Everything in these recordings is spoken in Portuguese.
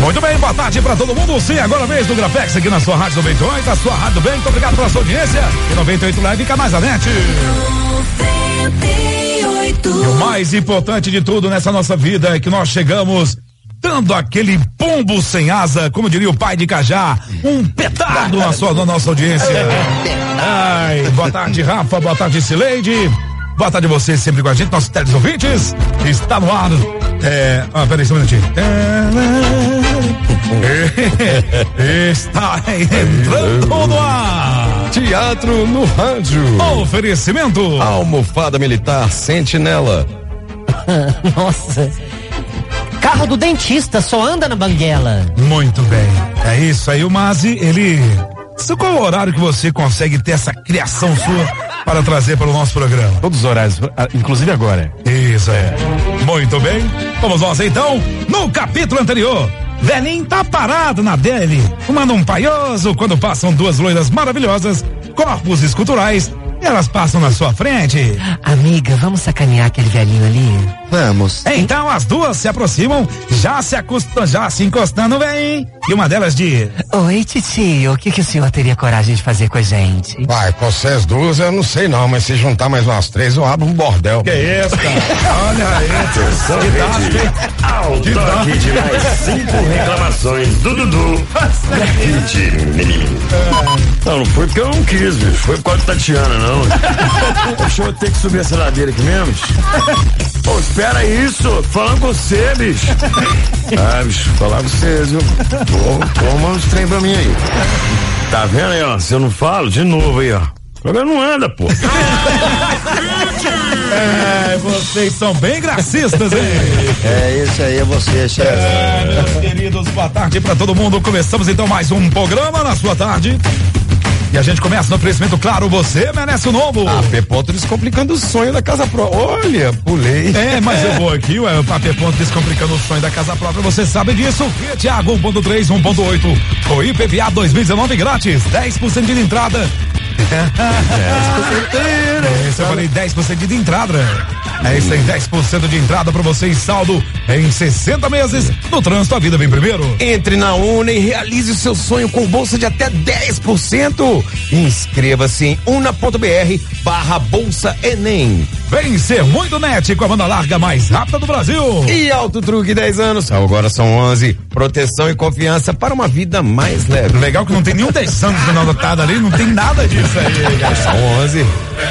Muito bem, boa tarde pra todo mundo. Sim, agora vez do Grafex aqui na sua Rádio 98, a sua Rádio Bem. Muito obrigado pela sua audiência. E 98 Live e canais da NET. E o mais importante de tudo nessa nossa vida é que nós chegamos dando aquele pombo sem asa, como diria o pai de Cajá, um petardo na nossa audiência. Ai, boa tarde, Rafa, boa tarde, Cileide. Boa tarde a você sempre com a gente, nossos teleouvintes. Está no ar. Peraí, só um minutinho. Está entrando no ar. Teatro no rádio. Oferecimento. Almofada Militar Sentinela. Nossa. Carro do dentista, só anda na banguela. Muito bem. É isso aí, o Mazi, ele... Qual é o horário que você consegue ter essa criação sua para trazer para o nosso programa? Todos os horários, inclusive agora. Isso é. Muito bem. Vamos nós então, no capítulo anterior. Velhinho tá parado na dele, fumando um paioso quando passam duas loiras maravilhosas, corpos esculturais, e elas passam na sua frente. Amiga, vamos sacanear aquele velhinho ali? Vamos. Então as duas se aproximam, já se encostando bem, e uma delas diz: Oi, titio, o que o senhor teria coragem de fazer com a gente? Vai, com vocês duas eu não sei não, mas se juntar mais umas três eu abro um bordel. Que isso, cara? Olha aí. Ao toque de mais 5 reclamações do Dudu. Não foi porque eu não quis, bicho. Foi por causa de Tatiana, não. Deixa eu ter que subir essa ladeira aqui mesmo, bicho. Pô, espera isso. Falando com você, bicho. Bicho, falar com vocês, viu? Toma uns trem pra mim aí. Tá vendo aí, ó? Se eu não falo, de novo aí, ó. O programa não anda, pô. Vocês são bem gracistas, hein? É isso aí, é você, chefe. Meus queridos, boa tarde pra todo mundo. Começamos então mais um programa na sua tarde. E a gente começa no oferecimento, claro, você merece o novo. AP Descomplicando o sonho da casa própria. Olha, pulei. Mas eu vou aqui, o AP Descomplicando o sonho da casa própria, você sabe disso. Tiago 1.3, 1.8, o IPVA 2019 grátis, 10% de entrada. Eu falei 10% de entrada. É isso aí, 10% de entrada pra você em saldo em 60 meses. No trânsito, a vida vem primeiro. Entre na Una e realize o seu sonho com bolsa de até 10%. Inscreva-se em una.br/bolsa Enem. Vem ser muito net com a banda larga mais rápida do Brasil. E Auto Truque 10 anos. Agora são 11. Proteção e confiança para uma vida mais leve. Legal que não tem nenhum 10 anos anotado ali, não tem nada disso aí. São 11.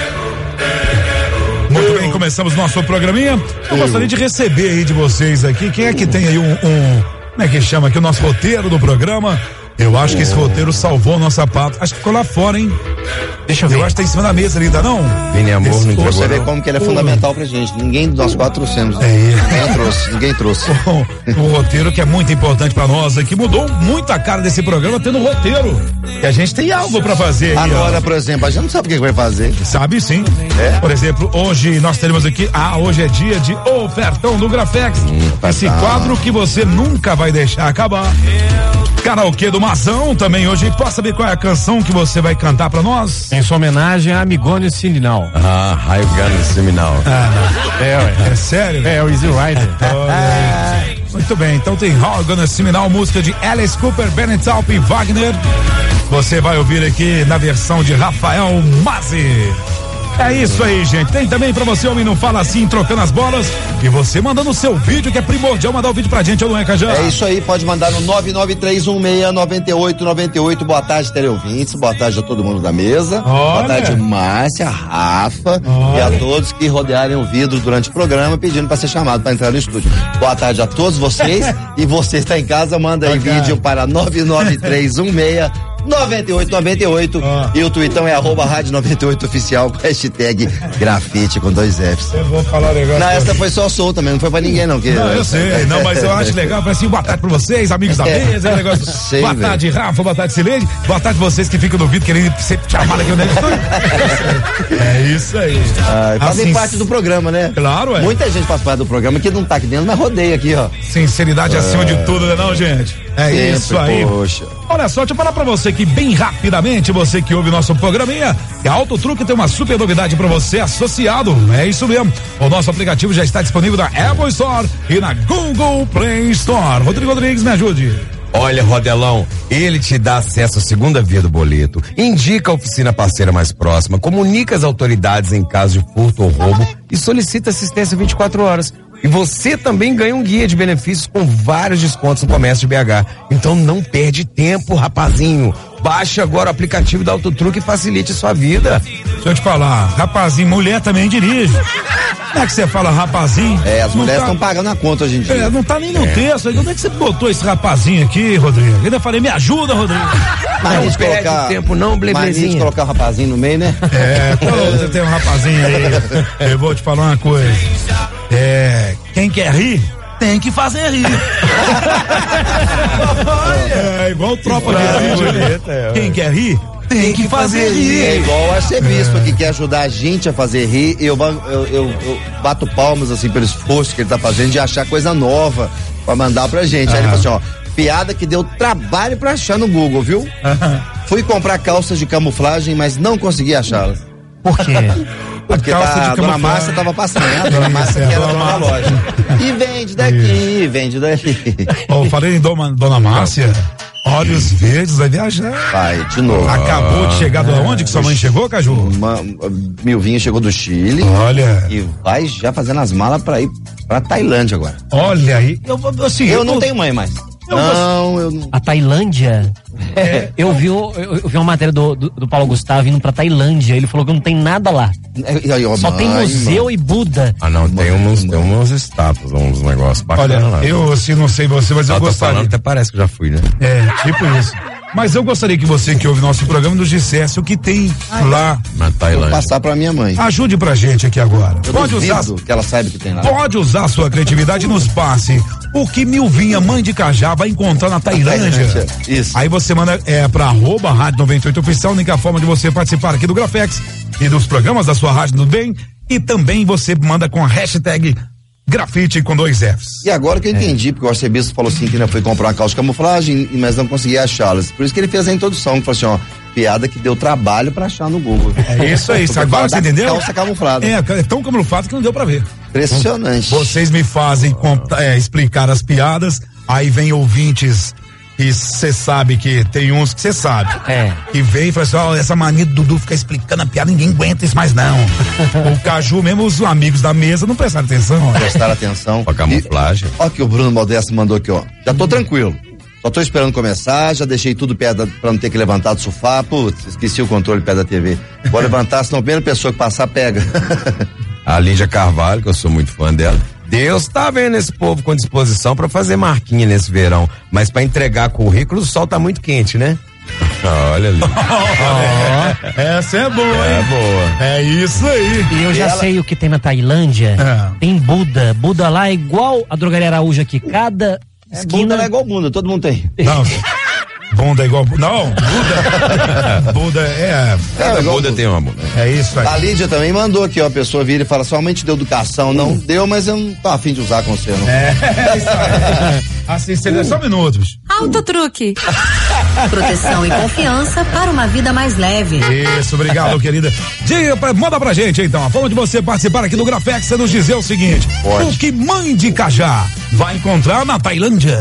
Muito bem, começamos nosso programinha. Eu gostaria de receber aí de vocês aqui, quem é que tem aí como é que chama aqui o nosso roteiro do programa? Eu acho que esse roteiro salvou nossa pauta. Acho que ficou lá fora, hein? Deixa eu ver. Eu acho que tá em cima da mesa ali, ainda não? Vini Amor não entregou. Você vê como que ele é fundamental pra gente. Ninguém de nós quatro trouxemos. Ninguém trouxe. Um roteiro que é muito importante pra nós aqui. Mudou muito a cara desse programa tendo um roteiro. E a gente tem algo pra fazer. Agora, por exemplo, a gente não sabe o que vai fazer. Sabe sim. Por exemplo, hoje nós teremos aqui, hoje é dia de ofertão do Grafex. Esse quadro que você nunca vai deixar acabar. Karaokê do Mazão também hoje. Posso saber qual é a canção que você vai cantar pra nós? Em sua homenagem a Amigone Sininal. Raio Gano Seminal. É sério? É o Easy Rider. Muito bem, então tem Raio Gano Seminal, música de Alice Cooper, Bennett Taub e Wagner. Você vai ouvir aqui na versão de Rafael Mazzi. É isso aí, gente. Tem também pra você, homem, não fala assim, trocando as bolas. E você mandando o seu vídeo, que é primordial mandar o vídeo pra gente, ou não é, Cajá? É isso aí, pode mandar no 993169898. Boa tarde, teleouvintes. Boa tarde a todo mundo da mesa. Boa tarde, Márcia, Rafa e a todos que rodearem o vidro durante o programa pedindo pra ser chamado pra entrar no estúdio. Boa tarde a todos vocês. E você está em casa, manda aí vídeo para 993169898 e o tweetão é @rádio 98 oficial com hashtag grafite com 2 Fs. Eu vou falar legal. Não, essa foi só solta mesmo, não foi pra ninguém não. Não, eu sei, não, mas eu acho legal, assim, boa tarde pra vocês, amigos da mesa, negócio. Sei, boa tarde, Rafa, boa tarde, Cileide, boa tarde vocês que ficam no vídeo querendo ser chamado aqui no estúdio. É isso aí. Fazem Assim, parte do programa, né? Claro, é. Muita gente faz parte do programa que não tá aqui dentro, mas rodeia aqui, ó. Sinceridade acima de tudo, né não, gente? É Sempre, isso aí. Poxa. Olha só, deixa eu falar pra você aqui bem rapidamente, você que ouve nosso programinha, que a Auto Truque tem uma super novidade para você associado, é isso mesmo. O nosso aplicativo já está disponível na Apple Store e na Google Play Store. Rodrigo Rodrigues, me ajude. Olha, Rodelão, ele te dá acesso à segunda via do boleto, indica a oficina parceira mais próxima, comunica as autoridades em caso de furto ou roubo e solicita assistência 24 horas. E você também ganha um guia de benefícios com vários descontos no comércio de BH. Então não perde tempo, rapazinho. Baixe agora o aplicativo da Auto Truque e facilite sua vida. Deixa eu te falar, rapazinho, mulher também dirige. Como é que você fala rapazinho? As mulheres estão pagando a conta hoje em dia. Não tá nem no texto. Onde é que você botou esse rapazinho aqui, Rodrigo? Eu ainda falei, me ajuda, Rodrigo. Mas não perde tempo não, Bleblezinho. Colocar o rapazinho no meio, né? Você tem um rapazinho aí. Eu vou te falar uma coisa. Quem quer rir, tem que fazer rir. Igual tropa de rir. Quem quer rir, tem que fazer rir. É igual o arcebispo que quer ajudar a gente a fazer rir. Eu bato palmas assim pelo esforço que ele tá fazendo de achar coisa nova pra mandar pra gente. Aí ele falou assim, ó, piada que deu trabalho pra achar no Google, viu? Fui comprar calças de camuflagem, mas não consegui achá-las. Por quê? Porque a dona Márcia tava passando, né? A dona Márcia que era dona da loja. E vende daqui, vende daqui. Falei em dona Márcia, olhos verdes, vai viajar. Vai, de novo. Acabou de chegar de onde que sua mãe chegou, Caju? Milvinha chegou do Chile. Olha. E vai já fazendo as malas pra ir pra Tailândia agora. Olha aí. Eu não tenho mãe mais. Eu não. A Tailândia? Eu vi uma matéria do Paulo Gustavo indo pra Tailândia. Ele falou que não tem nada lá. Só tem museu e Buda. Não, tem umas estátuas, uns negócios bacanas lá. Eu assim, não sei você, mas eu gostaria. Falando, até parece que eu já fui, né? Tipo isso. Mas eu gostaria que você que ouve nosso programa nos dissesse o que tem lá na Tailândia. Vou passar pra minha mãe. Ajude pra gente aqui agora. Pode usar que ela saiba que tem lá. Pode usar a sua criatividade e nos passe o que Milvinha, mãe de Cajá, vai encontrar na Tailândia. Isso. Aí você manda pra @Rádio 98 Oficial, única forma de você participar aqui do Grafex e dos programas da sua Rádio do Bem. E também você manda com a hashtag Grafite com 2 Fs. E agora que eu entendi, porque o arcebispo falou assim que ainda foi comprar uma calça de camuflagem, mas não conseguia achá-las. Por isso que ele fez a introdução, que falou assim, ó, piada que deu trabalho pra achar no Google. É isso aí, agora você entendeu? Calça camuflada. É tão camuflado que não deu pra ver. Impressionante. Vocês me fazem explicar as piadas, aí vem ouvintes que você sabe que tem uns que você sabe. Que vem e fala assim, essa mania do Dudu ficar explicando a piada, ninguém aguenta isso mais não. O Caju, mesmo os amigos da mesa não prestaram atenção. Prestaram atenção. A camuflagem. Ó que o Bruno Modesto mandou aqui, ó. Já tô tranquilo. Só tô esperando começar, já deixei tudo perto pra não ter que levantar do sofá. Putz, esqueci o controle perto da TV. Vou levantar, senão a primeira pessoa que passar pega. A Lídia Carvalho, que eu sou muito fã dela. Deus tá vendo esse povo com disposição pra fazer marquinha nesse verão, mas pra entregar currículo o sol tá muito quente, né? Olha ali. Essa é boa, hein? É boa. É isso aí. E eu já sei o que tem na Tailândia. Tem Buda. Buda lá é igual a Drogaria Araújo aqui. Cada esquina... Buda é igual bunda, todo mundo tem. Não. Bunda é igual. Não, Buda. Buda Buda tem uma bunda. É isso aí. A Lídia também mandou aqui, ó. A pessoa vira e fala: sua mãe te deu educação. Não deu, mas eu não tô afim de usar com você, não. É isso aí. Assim, só minutos. Auto Truque. Proteção e confiança para uma vida mais leve. Isso, obrigado, querida. Manda pra gente, então. A forma de você participar aqui do Grafex é nos dizer o seguinte: o que mãe de Cajá vai encontrar na Tailândia?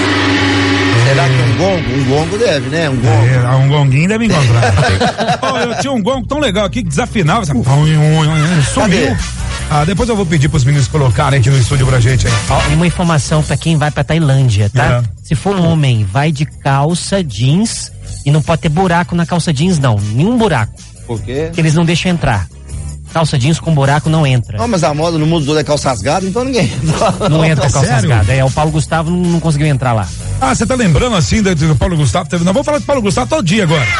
Será que um gongo deve, né? Um gongo. Um gonguinho deve encontrar. Eu tinha um gongo tão legal aqui que desafinava. Sumiu. Depois eu vou pedir pros meninos colocarem aqui no estúdio pra gente. E uma informação pra quem vai pra Tailândia, tá? Se for um homem, vai de calça jeans e não pode ter buraco na calça jeans, não. Nenhum buraco. Por quê? Porque eles não deixam entrar. Calça jeans com buraco não entra. Não, mas a moda no mundo todo é calça rasgada, então ninguém entra. Não entra calça rasgada. O Paulo Gustavo não conseguiu entrar lá. Você tá lembrando assim do Paulo Gustavo? Não, vou falar do Paulo Gustavo todo dia agora.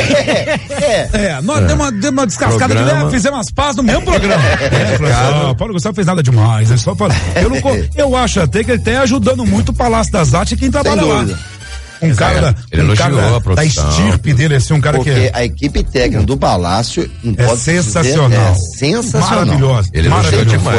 Nós deu uma descascada de leve, fizemos as pazes no mesmo programa. O Paulo Gustavo fez nada demais. Eu acho até que ele tá ajudando muito o Palácio das Artes e quem trabalha lá. Um cara da estirpe dele, assim, um cara porque que a equipe técnica do Palácio é sensacional. Sensacional. Maravilhosa. Ele elogiou demais.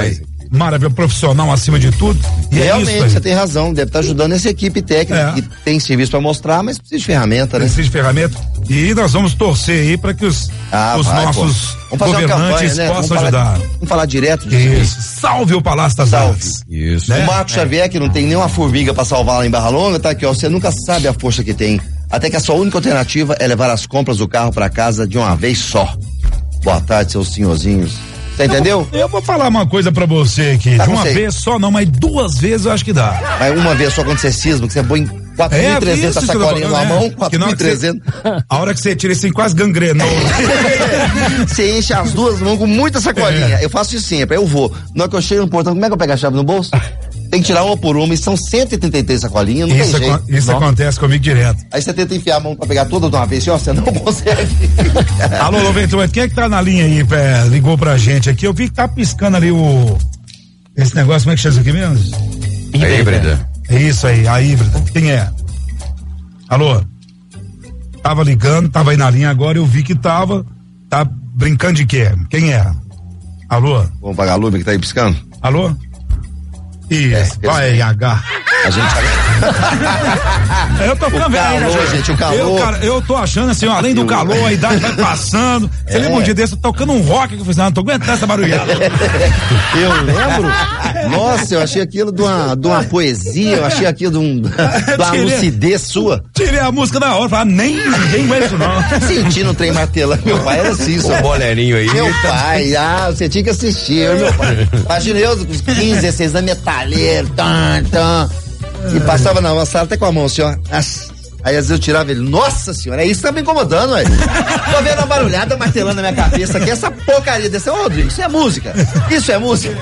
maravilhoso, profissional acima de tudo. E realmente, é isso aí. você tem razão, deve estar ajudando essa equipe técnica que tem serviço para mostrar, mas precisa de ferramenta, né? Precisa de ferramenta. E nós vamos torcer aí para que os nossos governantes possam ajudar. Vamos falar direto disso. Isso. Salve o Palácio das Artes. Isso. Né? O Marco Xavier, que não tem nenhuma formiga para salvar lá em Barra Longa, tá aqui, ó. Você nunca sabe a força que tem. Até que a sua única alternativa é levar as compras do carro para casa de uma vez só. Boa tarde, seus senhorzinhos. Você entendeu? Eu vou falar uma coisa pra você aqui. De uma vez só não, mas 2 vezes eu acho que dá. Mas uma vez só quando você cisma, que você põe 4.300 sacolinha na mão, 4.300. A hora que você tira assim, quase gangrenou. Você enche as 2 mãos com muita sacolinha. Eu faço isso sempre, aí eu vou. Na hora que eu chego no portão, como é que eu pego a chave no bolso? Tem que tirar uma por uma e são 133 sacolinhas, não tem jeito. Isso acontece comigo direto. Aí você tenta enfiar a mão pra pegar toda de uma vez, ó, você não consegue. Alô, Loventura, quem é que tá na linha aí, ligou pra gente aqui? Eu vi que tá piscando ali esse negócio, como é que chama isso aqui mesmo? A híbrida. É isso aí, a híbrida. Quem é? Alô? Tava ligando, tava aí na linha agora, eu vi que tá brincando de quê? Quem é? Alô? Vamos pagar a luz que tá aí piscando? Alô? Isso, vai H. A gente eu tô ficando velho, gente, o calor. Eu tô achando assim, ó, além do calor, a idade vai passando. Você lembra um dia desse, tocando um rock que eu falei, não tô aguentando essa barulhada. Eu lembro. Nossa, eu achei aquilo de uma poesia, eu achei aquilo de uma lucidez sua. Tirei a música da hora, falei, ninguém vai isso não. Sentindo o trem martelando. Meu pai era assim, o boleirinho aí. Meu pai, você tinha que assistir. Meu pai. Imagina eu com os 15, 16 anos, metalheiro, e passava na sala até com a mão assim, ó. Aí às vezes eu tirava ele, nossa senhora, isso tá me incomodando, ué. Tô vendo uma barulhada martelando na minha cabeça aqui, essa porcaria desse, ô Rodrigo, isso é música. Isso é música.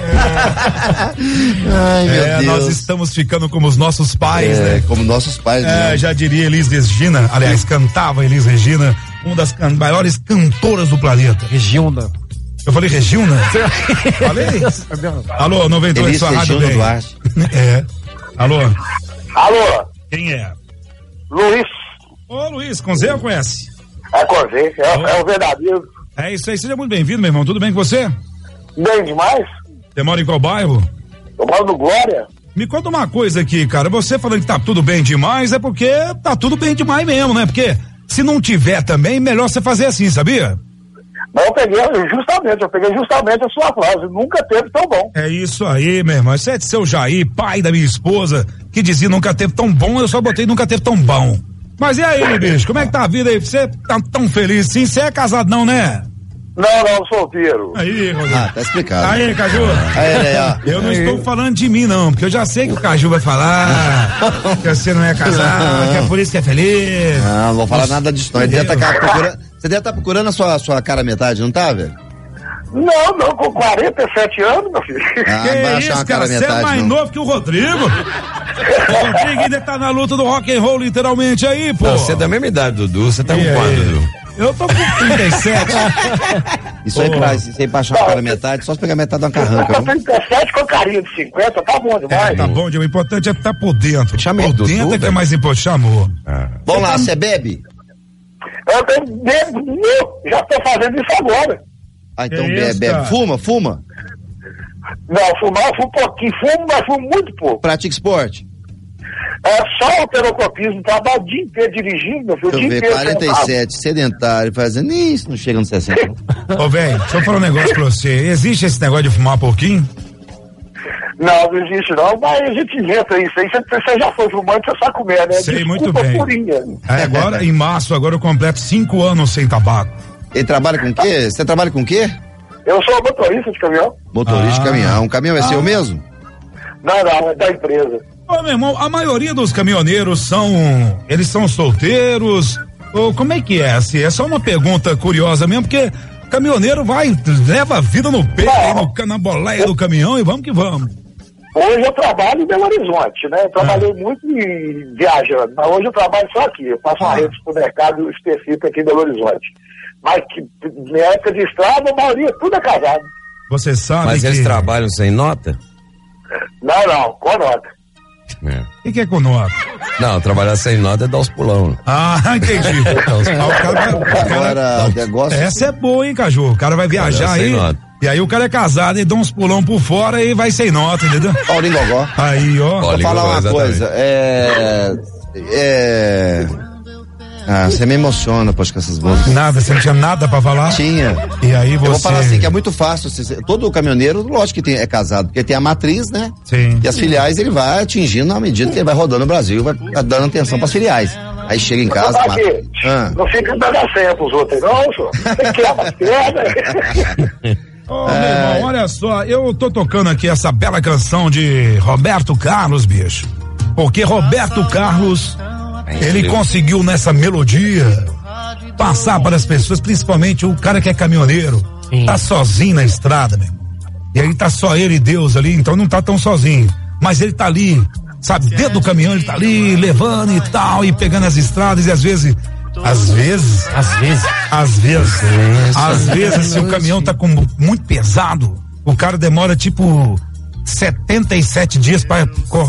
Ai, meu Deus. Nós estamos ficando como os nossos pais, né? Como nossos pais, né? Já diria Elis Regina, aliás, cantava Elis Regina, uma das maiores cantoras do planeta. Regina. Eu falei Regina? Falei? Alô, 98, sua rádio bem. Alô? Alô? Quem é? Luiz. Ô, Luiz, com Z ou com S? É com Z, é o verdadeiro. É isso aí, seja muito bem-vindo, meu irmão. Tudo bem com você? Bem demais. Você mora em qual bairro? Eu moro no Glória. Me conta uma coisa aqui, cara. Você falando que tá tudo bem demais, é porque tá tudo bem demais mesmo, né? Porque se não tiver também, melhor você fazer assim, sabia? Mas eu peguei justamente a sua frase, nunca teve tão bom. É isso aí, meu irmão, isso é de seu Jair, pai da minha esposa, que dizia nunca teve tão bom, eu só botei nunca teve tão bom. Mas e aí, bicho, como é que tá a vida aí? Você tá tão feliz assim? Você é casado não, né? Não, solteiro. Aí, Rodrigo. Tá explicado. Aí, Caju. Eu não estou falando de mim, não, porque eu já sei que o Caju vai falar que você não é casado, que é por isso que é feliz. Não vou falar nada disso, não. Você deve estar procurando a sua cara metade, não tá, velho? Não, com 47 anos, meu filho. Que isso, cara, você é mais novo que o Rodrigo. O Rodrigo ainda tá na luta do rock and roll, literalmente, aí, pô. Você é da mesma idade, Dudu, você tá com quanto, Dudu? Eu tô com 37. Isso aí pra achar a cara metade, só se pegar metade de uma carranca. Com 37 com carinha de 50, tá bom demais. Tá bom, o importante é estar por dentro. Chamei por dentro é que é mais importante, chamou. Vamos lá, você bebe? Eu bebo, já tô fazendo isso agora. Então bebe. Fuma? Não, fumar eu fumo pouquinho, mas fumo muito pouco. Pratica esporte? Só alterocopismo, trabalho o dia inteiro dirigindo, meu filho. Deixa eu ver, 47, sedentário, fazendo isso, não chega nos 60. Ô, velho, deixa eu falar um negócio pra você. Existe esse negócio de fumar pouquinho? Não existe não, mas a gente inventa isso aí. Você já foi fumante, você sabe comer, né? Sei muito bem. Purinha. Agora, em março, eu completo 5 anos sem tabaco. Ele trabalha com o quê? Você trabalha com o quê? Eu sou motorista de caminhão. Motorista de caminhão. O caminhão é seu mesmo? Não, é da empresa. Ô, meu irmão, a maioria dos caminhoneiros são solteiros, ou como é que é? Assim, é só uma pergunta curiosa mesmo, porque caminhoneiro leva a vida no peito, na boleia do caminhão e vamos que vamos. Hoje eu trabalho em Belo Horizonte, né? Eu trabalhei muito viajando, mas hoje eu trabalho só aqui. Eu faço uma rede de supermercado específica aqui em Belo Horizonte. Mas na época de estrada, a maioria tudo é casado. Você sabe Mas eles trabalham sem nota? Não, com nota. O que é com nota? Não, trabalhar sem nota é dar os pulão. Entendi. Essa é boa, hein, Caju? O cara vai viajar aí. E aí o cara é casado e dá uns pulão por fora e vai sem nota, entendeu? Paulinho Gogó. Aí, ó. Vou falar uma coisa. Você me emociona, poxa, com essas músicas. Nada, você não tinha nada pra falar? Tinha. E aí você... Eu vou falar assim, que é muito fácil. Todo caminhoneiro, lógico que é casado, porque tem a matriz, né? Sim. E as filiais ele vai atingindo na medida que ele vai rodando o Brasil, vai dando atenção pras filiais. Aí chega em casa... Não fica dando a senha pros outros, não, senhor. Tem que quebrar as pernas. Ô, meu irmão, olha só, eu tô tocando aqui essa bela canção de Roberto Carlos, bicho. Porque Roberto Carlos, ele conseguiu nessa melodia passar para as pessoas, principalmente o cara que é caminhoneiro. Sim. Tá sozinho na estrada, meu irmão. E aí tá só ele e Deus ali, então não tá tão sozinho. Mas ele tá ali, sabe, dentro do caminhão, ele tá ali, levando e tal, e pegando as estradas, e às vezes, se o caminhão tá muito pesado, o cara demora tipo 77 dias pra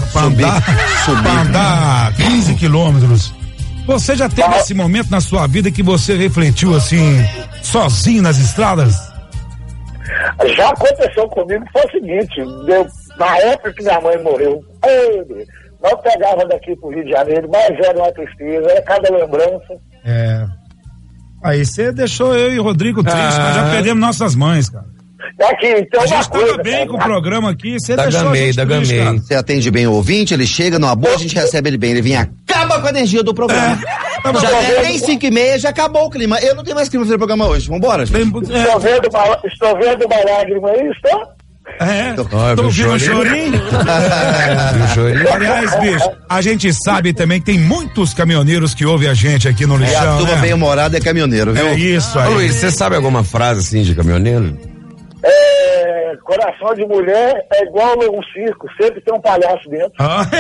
andar 15 quilômetros. Você já teve esse momento na sua vida que você refletiu assim, sozinho nas estradas? Já aconteceu comigo, foi o seguinte, na época que minha mãe morreu, nós pegava daqui pro Rio de Janeiro, mas era uma tristeza, era cada lembrança. Aí você deixou eu e o Rodrigo tristes, nós já perdemos nossas mães, cara. Aqui, então, a gente tava bem com o programa aqui, você deixou a gente triste, cara. Você atende bem o ouvinte, ele chega numa boa, a gente recebe ele bem, ele vem acaba com a energia do programa. Já é nem 5h30, já acabou o clima. Eu não tenho mais clima pra fazer o programa hoje, vambora. Estou vendo uma lágrima aí, estou? Tô ouvindo um chorinho. Aliás, bicho, a gente sabe também que tem muitos caminhoneiros que ouvem a gente aqui no Lixão. A turma bem humorada é caminhoneiro, viu? É isso aí. Ô, Luiz, você sabe alguma frase assim de caminhoneiro? Coração de mulher é igual um circo, sempre tem um palhaço dentro.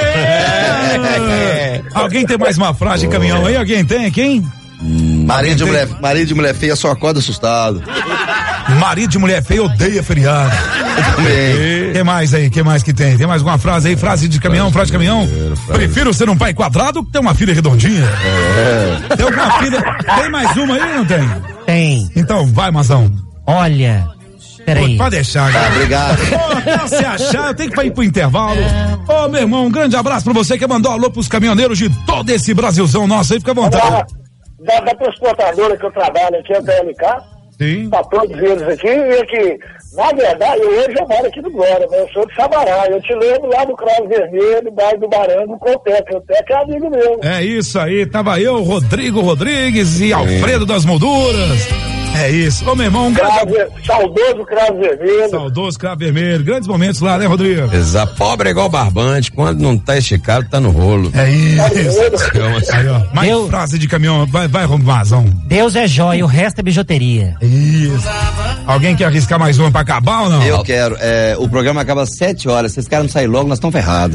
Alguém tem mais uma frase de caminhão aí? Alguém tem? Quem? Marido de mulher feia só acorda assustado. Marido de mulher feia odeia feriado. Que mais aí? Que mais que tem? Tem mais alguma frase aí? Frase de caminhão, frase de caminhão? Prefiro ser um pai quadrado que ter uma filha redondinha. Tem alguma filha? Tem mais uma aí, não tem? Tem. Então, vai, Mazão. Olha, peraí. Pode deixar, cara. Obrigado. Pra se achar, eu tenho que ir pro intervalo. Ô, meu irmão, um grande abraço pra você que mandou alô pros caminhoneiros de todo esse Brasilzão nosso aí, fica à vontade. Da transportadora que eu trabalho aqui, a TLK. Sim. Pra todos eles aqui, e que, na verdade, hoje eu moro aqui no Glória, né? Eu sou de Sabará, eu te lembro lá do Cravo Vermelho, bairro do Barango, com o Teca. O Teca é amigo meu. É isso aí, tava eu, Rodrigo Rodrigues e Alfredo das Molduras. É isso. Ô, meu irmão, um grande... Saudoso Cravo Vermelho. Saudoso Cravo Vermelho. Grandes momentos lá, né, Rodrigo? Exato. Pobre é igual barbante. Quando não tá esticado, tá no rolo. É isso. Aí, ó. Mais frase de caminhão. Vai, Romazão. Deus é jóia, o resto é bijuteria. Isso. Alguém quer arriscar mais uma pra acabar ou não? Eu quero. O programa acaba às 7h. Se esse cara não sair logo, nós estamos ferrados.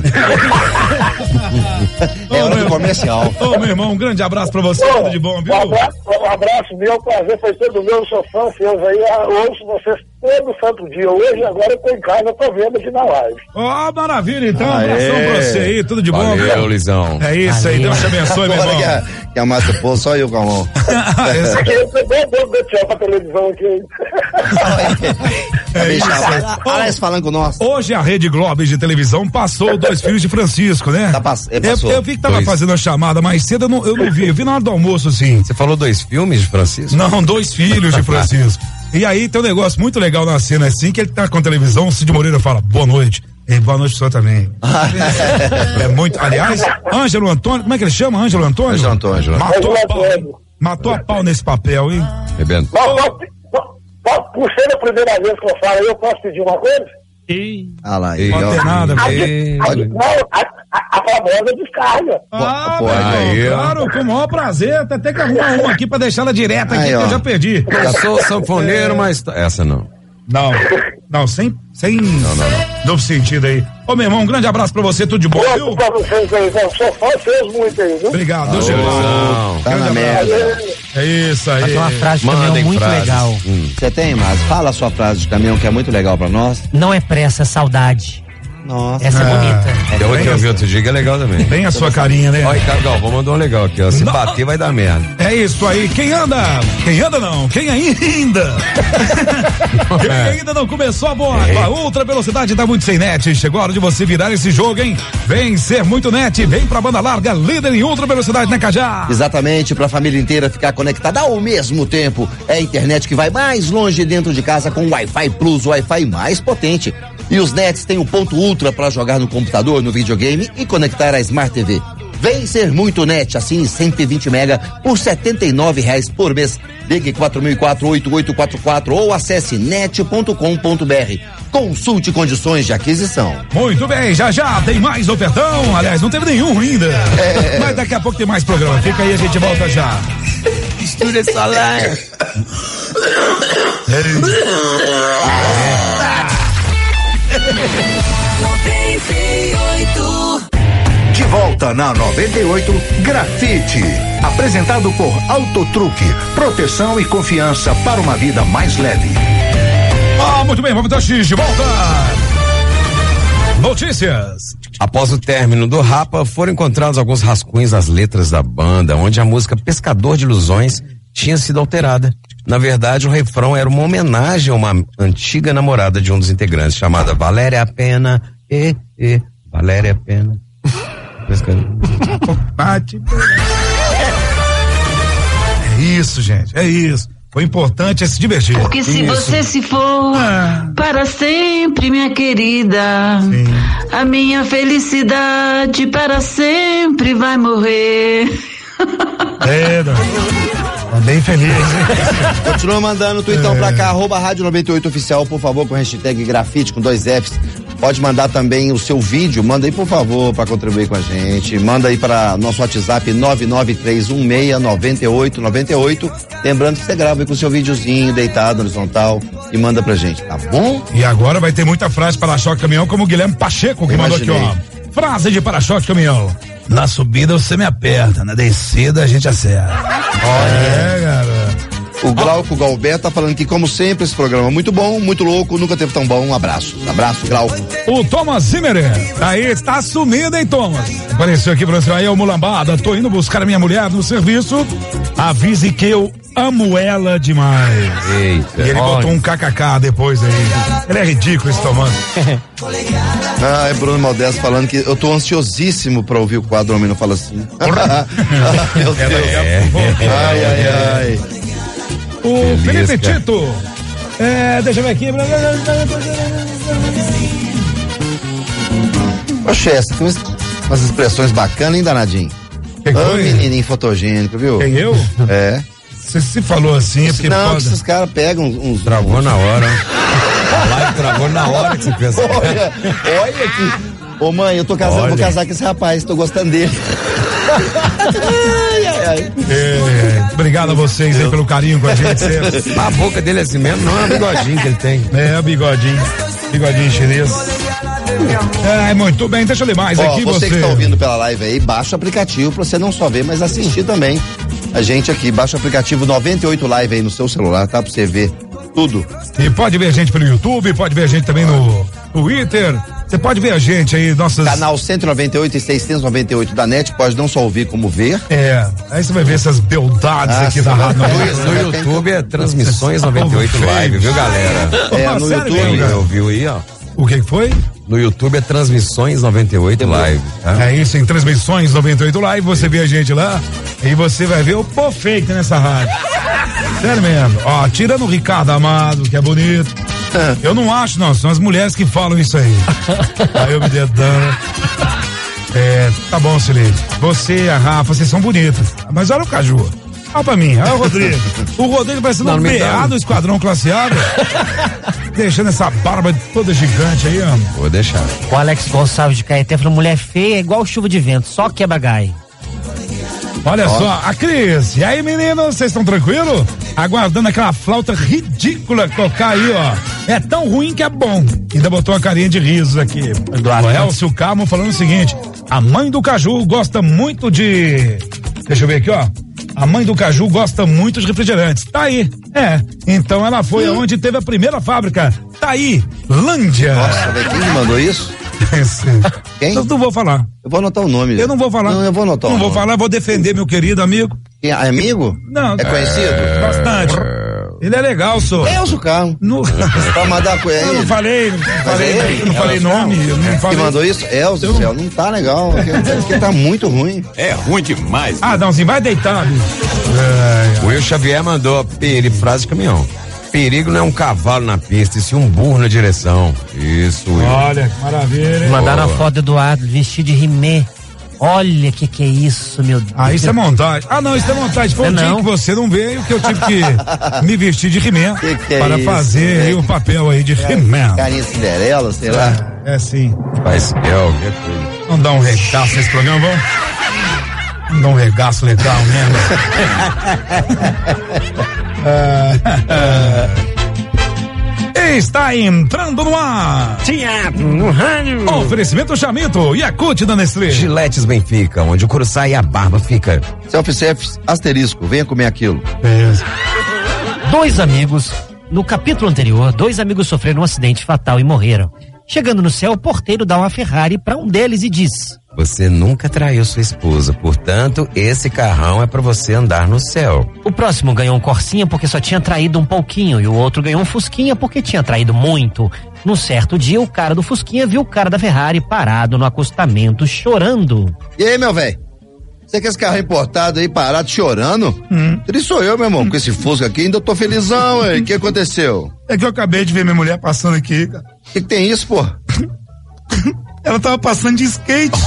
É hora do comercial. Ô, meu irmão, um grande abraço pra você. Tudo de bom, viu? Um abraço meu, prazer foi todo meu. Eu sou fã seus aí, eu ouço vocês todo santo dia. Hoje, agora eu tô em casa, tô vendo aqui na live. Ó, maravilha, então. Abração pra você aí, tudo de bom, viu? Valeu, Lisão. É isso aí, Deus te abençoe, meu irmão. Que a massa pô, só eu com a mão. Aqui eu tô tchau pra televisão aqui. Aliás, falando com nós. Hoje a Rede Globo de televisão passou 2 filhos de Francisco, né? Passou. Eu vi que tava fazendo a chamada mais cedo, eu não vi. Eu vi na hora do almoço, assim. Você falou 2 filmes de Francisco? Não, 2 filhos de Francisco. E aí tem um negócio muito legal na cena, assim, que ele tá com a televisão, o Cid Moreira fala, boa noite. E boa noite pro senhor também. É muito, aliás, Ângelo Antônio, como é que ele chama? Ângelo Antônio? Ângelo Antônio. Matou a pau nesse papel, hein? Rebento. Por ser a primeira vez que eu falo, eu posso pedir uma coisa? Ah lá, não pode ter nada. A famosa descarga. Pode. Claro, com o maior prazer. Até que arrumar uma aqui pra deixar ela direta aqui, que eu já perdi. Eu sou sanfoneiro, mas essa não. Não, sem duplo sentido aí. Ô, meu irmão, um grande abraço pra você, tudo de bom, viu? Pra vocês aí, sou fã de vocês muito aí, viu? Obrigado, Deus te abençoe. Tá na merda. É isso aí. Tem uma frase de caminhão muito legal. Você tem, mas fala a sua frase de caminhão que é muito legal pra nós. Não é pressa, é saudade. Nossa. Essa é bonita. Tem outra que eu vi outro dia que é legal também. Bem a sua carinha, né? Olha, Ricardo Galvão mandou um legal aqui, ó. Se bater vai dar merda. É isso aí. Quem anda não. Quem ainda não começou a boa. A ultra velocidade tá muito sem net. Chegou a hora de você virar esse jogo, hein? Vem ser muito net. Vem pra banda larga, líder em ultra velocidade, né, Cajá? Exatamente, pra família inteira ficar conectada ao mesmo tempo. É a internet que vai mais longe dentro de casa com o Wi-Fi Plus, o Wi-Fi mais potente. E os nets têm o ponto ultra para jogar no computador, no videogame e conectar a Smart TV. Vem ser muito net, assim 120 mega por R$79 por mês. Ligue 4004-8844 ou acesse net.com.br. Consulte condições de aquisição. Muito bem, já tem mais ofertão. Aliás, não teve nenhum ainda. Mas daqui a pouco tem mais programa. Fica aí, a gente volta já. Mistura essa live. De volta na 98, Grafite. Apresentado por Autotruque. Proteção e confiança para uma vida mais leve. Muito bem, vamos dar X de volta. Notícias. Após o término do Rapa, foram encontrados alguns rascunhos das letras da banda, onde a música Pescador de Ilusões tinha sido alterada. Na verdade, o refrão era uma homenagem a uma antiga namorada de um dos integrantes, chamada Valéria Pena. Valéria Pena. É isso, gente, é isso. O importante é se divertir. Porque se você se for para sempre, minha querida, a minha felicidade para sempre vai morrer. Bem feliz. Continua mandando o tweetão pra cá, @Rádio 98 Oficial, por favor, com hashtag grafite com 2 Fs. Pode mandar também o seu vídeo, manda aí, por favor, pra contribuir com a gente. Manda aí para nosso WhatsApp 993169898. Lembrando que você grava aí com o seu videozinho deitado, horizontal, e manda pra gente, tá bom? E agora vai ter muita frase para-choque caminhão, como o Guilherme Pacheco que mandou aqui, ó. Frase de para-choque caminhão. Na subida você me aperta, na descida a gente acerta. Olha, garoto. O Glauco Galber tá falando que, como sempre, esse programa é muito bom, muito louco, nunca teve tão bom. Um abraço. Abraço, Glauco. O Thomas Zimmerer, aí tá sumido, hein, Thomas? Apareceu aqui pra você, aí, o Mulambada, tô indo buscar a minha mulher no serviço, avise que eu amo ela demais. Eita, e ele botou um kkk depois aí. Ele é ridículo esse Thomas. É Bruno Modesto falando que eu tô ansiosíssimo pra ouvir o quadro Homem Não Fala Assim. Meu Deus. Ai. O Felipe Tito. Deixa eu ver aqui. Oxe, essa tem umas expressões bacanas, hein, danadinho? Menininho fotogênico, viu? Quem, eu? É. Você se falou assim, porque não, pode... esses caras pegam uns... Travou na hora. A live travou na hora que você pensa. Olha aqui. Ô mãe, eu tô casando, vou casar com esse rapaz, tô gostando dele. Ai. Obrigado a vocês aí pelo carinho com a gente sempre. A boca dele é assim mesmo, não é o bigodinho que ele tem. É, o bigodinho chinês. Muito bem, deixa eu ler mais aqui. Você que tá ouvindo pela live aí, baixa o aplicativo pra você não só ver, mas assistir também a gente aqui. Baixa o aplicativo 98 Live aí no seu celular, tá? Pra você ver tudo. E pode ver a gente pelo YouTube, pode ver a gente também no Twitter. Você pode ver a gente aí, nossos... Canal 198 e 698 da NET, pode não só ouvir como ver. Aí você vai ver essas beldades aqui da rádio. No YouTube é Transmissões 98 Live, viu, galera? No YouTube. Ouviu aí, ó. O que foi? No YouTube é Transmissões 98 Live. Tá? É isso, em Transmissões 98 Live, você vê a gente lá e você vai ver o pô feito nessa rádio. Sério mesmo. Ó, tirando o Ricardo Amado, que é bonito. Eu não acho, não, são as mulheres que falam isso aí. Aí eu me dedando. Tá bom, Silene. Você e a Rafa, vocês são bonitas. Mas olha o Caju. Olha pra mim, olha o Rodrigo. O Rodrigo parecendo um PA do Esquadrão Classe A. Deixando essa barba toda gigante aí, ó. Vou deixar. O Alex Gonçalves de Caeté falou: mulher feia é igual chuva de vento, só quebra gai. Olha só, a Cris. E aí, meninos, vocês estão tranquilos? Aguardando aquela flauta ridícula tocar aí, ó. É tão ruim que é bom. Ainda botou uma carinha de risos aqui. O Elcio Carmo falando o seguinte: a mãe do Caju gosta muito de... Deixa eu ver aqui, ó. A mãe do Caju gosta muito de refrigerantes. Tá aí. Então ela foi aonde teve a primeira fábrica. Tá aí, Lândia. Nossa, velho, quem mandou isso? Quem? Eu não vou falar. Eu vou anotar o nome. Eu não vou falar. Não, eu vou anotar Não o vou nome. falar, vou defender meu querido amigo. Quem, é amigo? Não. É conhecido? Bastante. Ele é legal, senhor. Elzo Carlos. Pra mandar com ele. Eu não falei nome. Eu não falei. Que mandou isso? Elzo, céu, não tá legal. Porque tá muito ruim. É ruim demais. Ah, Dãozinho, vai deitar, bicho. O Will Xavier mandou frase de caminhão. Perigo não é um cavalo na pista, e sim um burro na direção. Isso, Will. Olha, que maravilha. Mandaram a foto do Eduardo vestido de He-Man. Olha que é isso, meu Deus. Ah, isso é montagem. Ah, não, isso é montagem. Foi um dia que você não veio que eu tive que me vestir de He-Man para fazer aí o papel aí de He-Man. Carinha Cinderela, sei lá. É sim. Faz qualquer coisa. Vamos dar um regaço nesse programa, vamos? Vamos dar um regaço legal mesmo. Está entrando no ar. Teatro no rádio. Oferecimento Chamito e a Yakult da Nestlé. Giletes Benfica, onde o couro sai e a barba fica. Self-service asterisco, venha comer aquilo. Dois amigos, no capítulo anterior, dois amigos sofreram um acidente fatal e morreram. Chegando no céu, o porteiro dá uma Ferrari para um deles e diz: você nunca traiu sua esposa, portanto, esse carrão é pra você andar no céu. O próximo ganhou um Corsinha porque só tinha traído um pouquinho e o outro ganhou um Fusquinha porque tinha traído muito. Num certo dia, o cara do Fusquinha viu o cara da Ferrari parado no acostamento chorando. E aí, meu velho? Você quer esse carro importado aí parado chorando? Triste sou eu, meu irmão, com esse Fusca aqui, ainda tô felizão, hein? O que aconteceu? É que eu acabei de ver minha mulher passando aqui, cara. O que tem isso, pô? Ela tava passando de skate.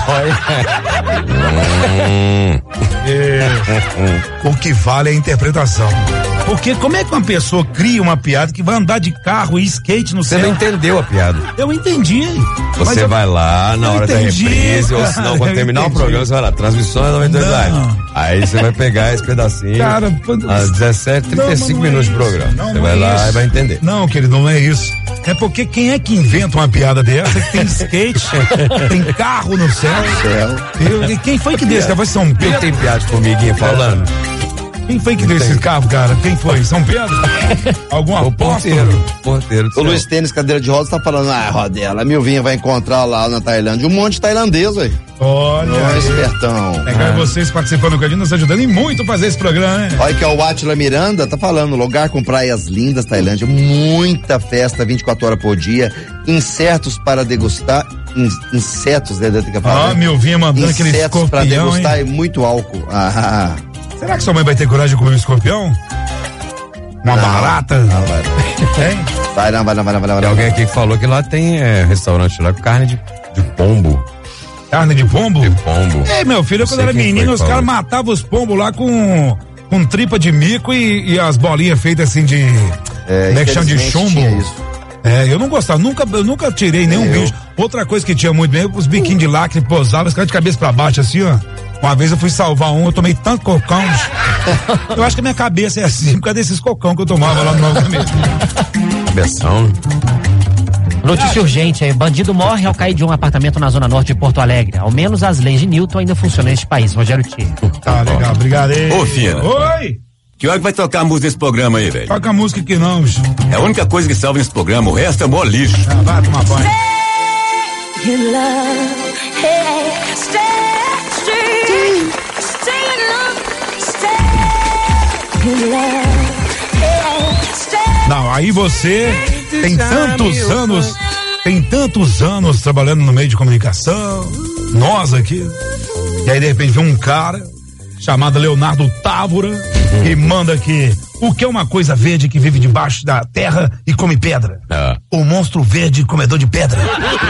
O que vale é a interpretação. Porque como é que uma pessoa cria uma piada que vai andar de carro e skate no céu? Você não entendeu a piada. Eu entendi. Você vai lá na hora da reprise, ou senão quando terminar o programa, você vai lá, transmissão é 92. Aí você vai pegar esse pedacinho, cara, às 17h35 minutos de programa. Você vai lá e vai entender. Não, querido, não é isso. É porque quem é que inventa uma piada dessa que tem skate, tem carro no céu? E quem foi que desse? Foi São Pedro? Quem tem piada de formiguinha falando? Quem foi que deu esse carro, cara? Quem foi? São Pedro? Alguma apóstolo? Porteiro. O Luiz Tênis, cadeira de rodas, tá falando, Rodela, a Milvinha vai encontrar lá na Tailândia um monte de tailandês, velho. Olha. Espertão. Legal vocês participando com a gente, nos ajudando muito a fazer esse programa, né? Olha que é o Átila Miranda, tá falando, lugar com praias lindas, Tailândia, muita festa 24 horas por dia, insetos para degustar, insetos, né, deve ter que falar. Milvinha mandando aquele escorpião, insetos para degustar e muito álcool. Será que sua mãe vai ter coragem de comer um escorpião? Uma barata? Não, vai. Tem? Vai não. Tem alguém aqui que falou que lá tem restaurante lá com carne de pombo. Carne de pombo? De pombo. Ei, meu filho, quando era menino, os caras matavam os pombos lá com tripa de mico e as bolinhas feitas assim de. Como é que chama? De chumbo. Eu não gostava, eu nunca tirei nenhum bicho. Outra coisa que tinha muito bem, os biquinhos de lacre posavam, os caras de cabeça pra baixo assim, ó. Uma vez eu fui salvar eu tomei tanto cocão. Eu acho que a minha cabeça é assim, por causa desses cocão que eu tomava lá no Novo Caminho. Cabeção. Notícia urgente aí, bandido morre ao cair de um apartamento na zona norte de Porto Alegre. Ao menos as leis de Newton ainda funcionam neste país. Rogério Tchê. Tá legal, obrigado aí. Ô, Fina. Oi! Que hora que vai tocar a música nesse programa aí, velho? Toca a música aqui não, bicho. É a única coisa que salva nesse programa, o resto é mó lixo. Vai tomar banho. Não, aí você tem tantos anos trabalhando no meio de comunicação, nós aqui, e aí de repente vem um cara chamado Leonardo Távora que manda aqui, o que é uma coisa verde que vive debaixo da terra e come pedra? O monstro verde comedor de pedra.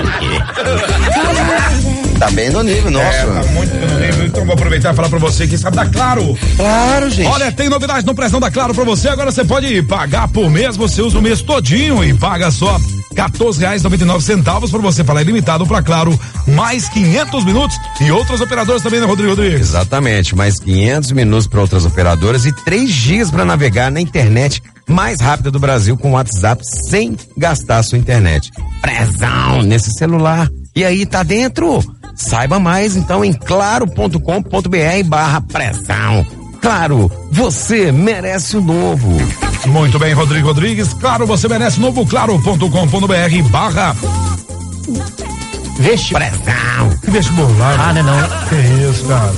Tá bem no nível, nossa. Tá muito no nível, então vou aproveitar e falar pra você que sabe da Claro. Claro, gente. Olha, tem novidades no prestão da Claro pra você, agora você pode pagar por mês, você usa o mês todinho e paga só R$14,99 pra você falar ilimitado pra Claro, mais 500 minutos e outras operadoras também, né, Rodrigo Rodrigues? Exatamente, mais 500 minutos pra outras operadoras e 3 dias pra navegar na internet mais rápida do Brasil com o WhatsApp sem gastar a sua internet. Prezão nesse celular. E aí, tá dentro? Saiba mais então em claro.com.br/pressão. Claro, você merece o novo. Muito bem, Rodrigo Rodrigues. Claro, você merece o novo. Claro.com.br/. Que vestibular. Não. Que isso, cara.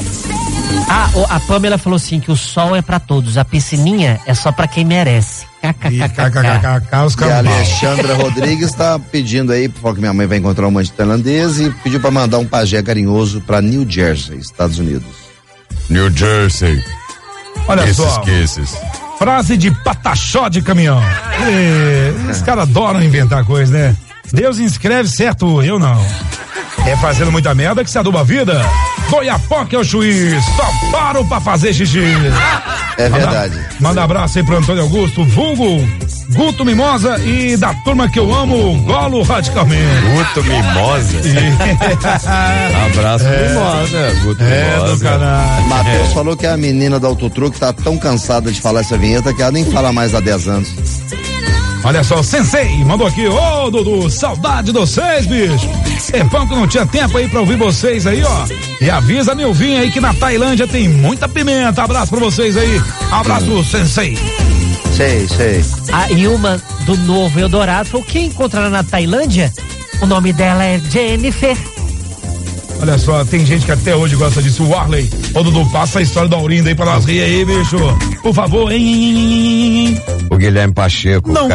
A Pamela falou assim que o sol é pra todos, a piscininha é só pra quem merece. KKKK. E a Alexandra Rodrigues tá pedindo aí, falou que minha mãe vai encontrar um manche tailandês e pediu pra mandar um pajé carinhoso pra New Jersey, Estados Unidos. New Jersey. Olha só. Frase de pataxó de caminhão. Os caras adoram inventar coisa, né? Deus inscreve certo, eu não. É fazendo muita merda que se aduba a vida. Doiapoque é o juiz, só paro pra fazer xixi. É verdade. Manda abraço aí pro Antônio Augusto, vulgo, Guto Mimosa e da turma que eu amo, Golo radicalmente. Guto Mimosa? Abraço pro Mimosa, Guto Mimosa. Do caralho. Matheus falou que a menina do Autotruque tá tão cansada de falar essa vinheta que ela nem fala mais há 10 anos. Olha só, o Sensei mandou aqui, ô Dudu, saudade de vocês, bicho. Tempão que não tinha tempo aí pra ouvir vocês aí, ó. E avisa meu vinho aí que na Tailândia tem muita pimenta. Abraço pra vocês aí. Abraço, Sensei. Sei. E uma do Novo Eldorado falou: quem encontraram na Tailândia? O nome dela é Jennifer. Olha só, tem gente que até hoje gosta disso. O Warley, ô Dudu, passa a história da Aurinda aí pra nós rir aí, bicho. Por favor, hein. O Guilherme Pacheco. Não.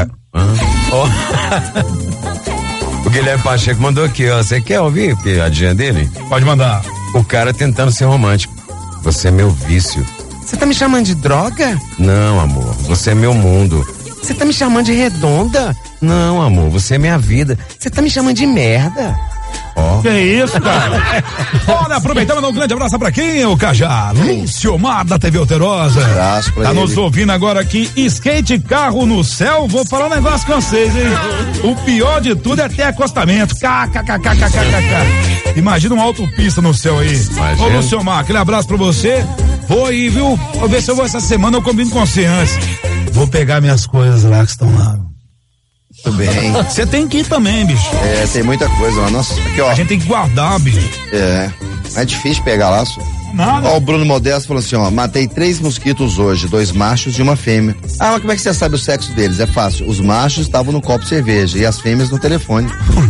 O Guilherme Pacheco mandou aqui, ó. Você quer ouvir a piadinha dele? Pode mandar. O cara tentando ser romântico. Você é meu vício. Você tá me chamando de droga? Não, amor. Você é meu mundo. Você tá me chamando de redonda? Não, amor. Você é minha vida. Você tá me chamando de merda? Ó. Que isso, cara? Olha, aproveitando, mandar um grande abraço pra quem? O Cajá, Lúcio Mar da TV Alterosa. Abraço pra ele. Nos ouvindo agora aqui, skate, carro no céu, vou falar um negócio com vocês, hein? O pior de tudo é ter acostamento. Imagina uma autopista no céu aí. Ô, Lúcio Mar, aquele abraço pra você. Vou aí, viu? Vou ver se eu vou essa semana, eu combino com você antes. Vou pegar minhas coisas lá que estão lá. Tudo bem. Você tem que ir também, bicho. É, tem muita coisa lá. Nossa, aqui, ó. A gente tem que guardar, bicho. É. É difícil pegar lá, só. Nada. Ó, o Bruno Modesto falou assim, ó, matei 3 mosquitos hoje, 2 machos e uma fêmea. Ah, mas como é que você sabe o sexo deles? É fácil. Os machos estavam no copo de cerveja e as fêmeas no telefone.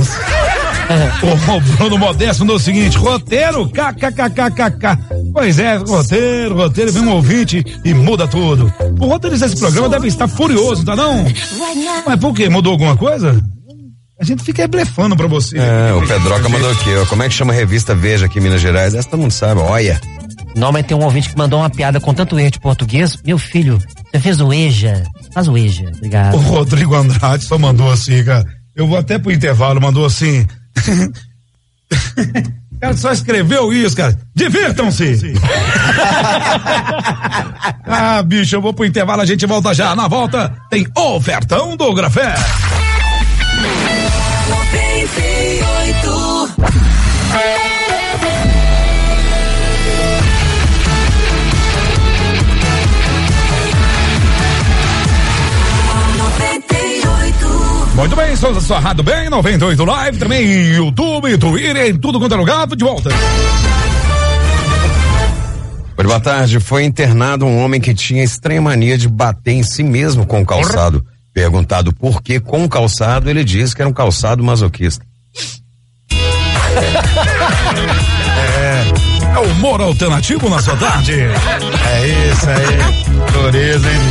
O Bruno Modesto mandou o seguinte: roteiro, kkkkkk. Pois é, roteiro, vem um ouvinte e muda tudo. O roteirista desse programa deve estar furioso, tá não? Mas por quê? Mudou alguma coisa? A gente fica blefando pra você. O Pedroca mandou aqui, ó. Como é que chama a revista Veja aqui em Minas Gerais? Essa todo mundo sabe, olha. Não, mas tem um ouvinte que mandou uma piada com tanto erro de português. Meu filho, você fez o EJA. Faz o EJA, obrigado. O Rodrigo Andrade só mandou assim, cara. Eu vou até pro intervalo, mandou assim. O cara só escreveu isso, cara. Divirtam-se! Ah, bicho, eu vou pro intervalo, a gente volta já. Na volta tem ofertão do Grafé. 98. Muito bem, sou sua Rádio Bem, 98 Live, também YouTube, Twitter, em tudo quanto é lugar, de volta. Boa tarde, foi internado um homem que tinha estranha mania de bater em si mesmo com o calçado. Perguntado por que com o calçado, ele disse que era um calçado masoquista. É o humor alternativo na sua tarde. É isso aí. Dureza, hein?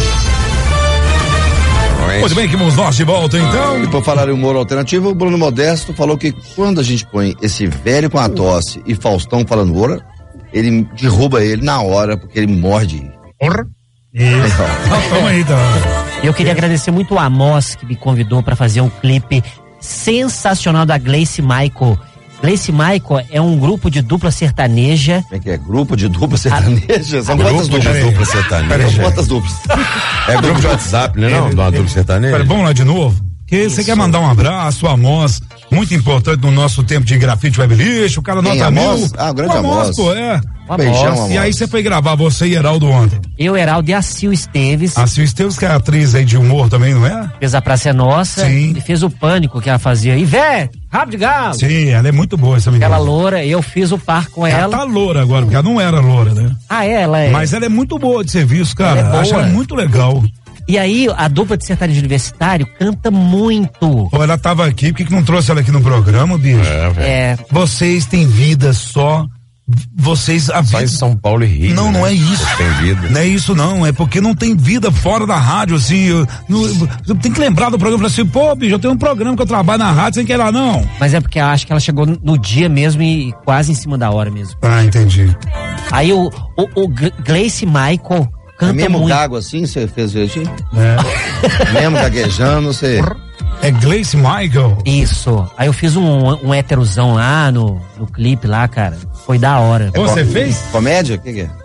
Muito bem, que vamos nós de volta então. E por falar em humor alternativo, o Bruno Modesto falou que quando a gente põe esse velho com a tosse e Faustão falando ora, ele derruba ele na hora, porque ele morde. Porra. Isso. Toma aí, então. Eu queria agradecer muito o Amos, que me convidou para fazer um clipe sensacional da Gleice Michael. Gleice Michael é um grupo de dupla sertaneja. Como é que é? Grupo de dupla sertaneja? São quantas grupo duplas? de dupla sertaneja. São quantas duplas? É grupo de WhatsApp, né? Não, de uma dupla sertaneja. Pera, vamos lá de novo? Que você quer mandar um abraço, Amos, muito importante no nosso tempo de grafite web lixo, o cara nota mil. Ah, o grande Amos. Pô, é. Beijão, Amos. E aí você foi gravar, você e Heraldo ontem. Eu, Heraldo e a Sil Esteves. A Sil Esteves, que é atriz aí de humor também, não é? Fez a Praça é Nossa. Sim. E fez o Pânico que ela fazia. Ivete, rabo de galo. Sim, ela é muito boa essa menina. Aquela loura, eu fiz o par com ela. Ela tá loura agora, porque ela não era loura, né? Ah, ela é? Mas ela é muito boa de serviço, cara. Ela é boa. Acho ela muito legal. E aí, a dupla de sertanejo universitário canta muito. Pô, ela tava aqui, por que não trouxe ela aqui no programa, bicho? Vocês têm vida só. Vocês só em São Paulo e Rio. Não, não é isso. Tem vida. Não é isso, não. É porque não tem vida fora da rádio, assim. Tem que lembrar do programa. Assim, pô, bicho, eu tenho um programa que eu trabalho na rádio, sem querer lá, não. Mas é porque eu acho que ela chegou no dia mesmo e quase em cima da hora mesmo. Ah, entendi. Aí o Gleice Michael canta mesmo muito. gago assim, você fez direitinho? Mesmo gaguejando, você... É Gleice Michael? Isso. Aí eu fiz um héterozão lá no clipe lá, cara. Foi da hora. Você fez? Comédia? O que é?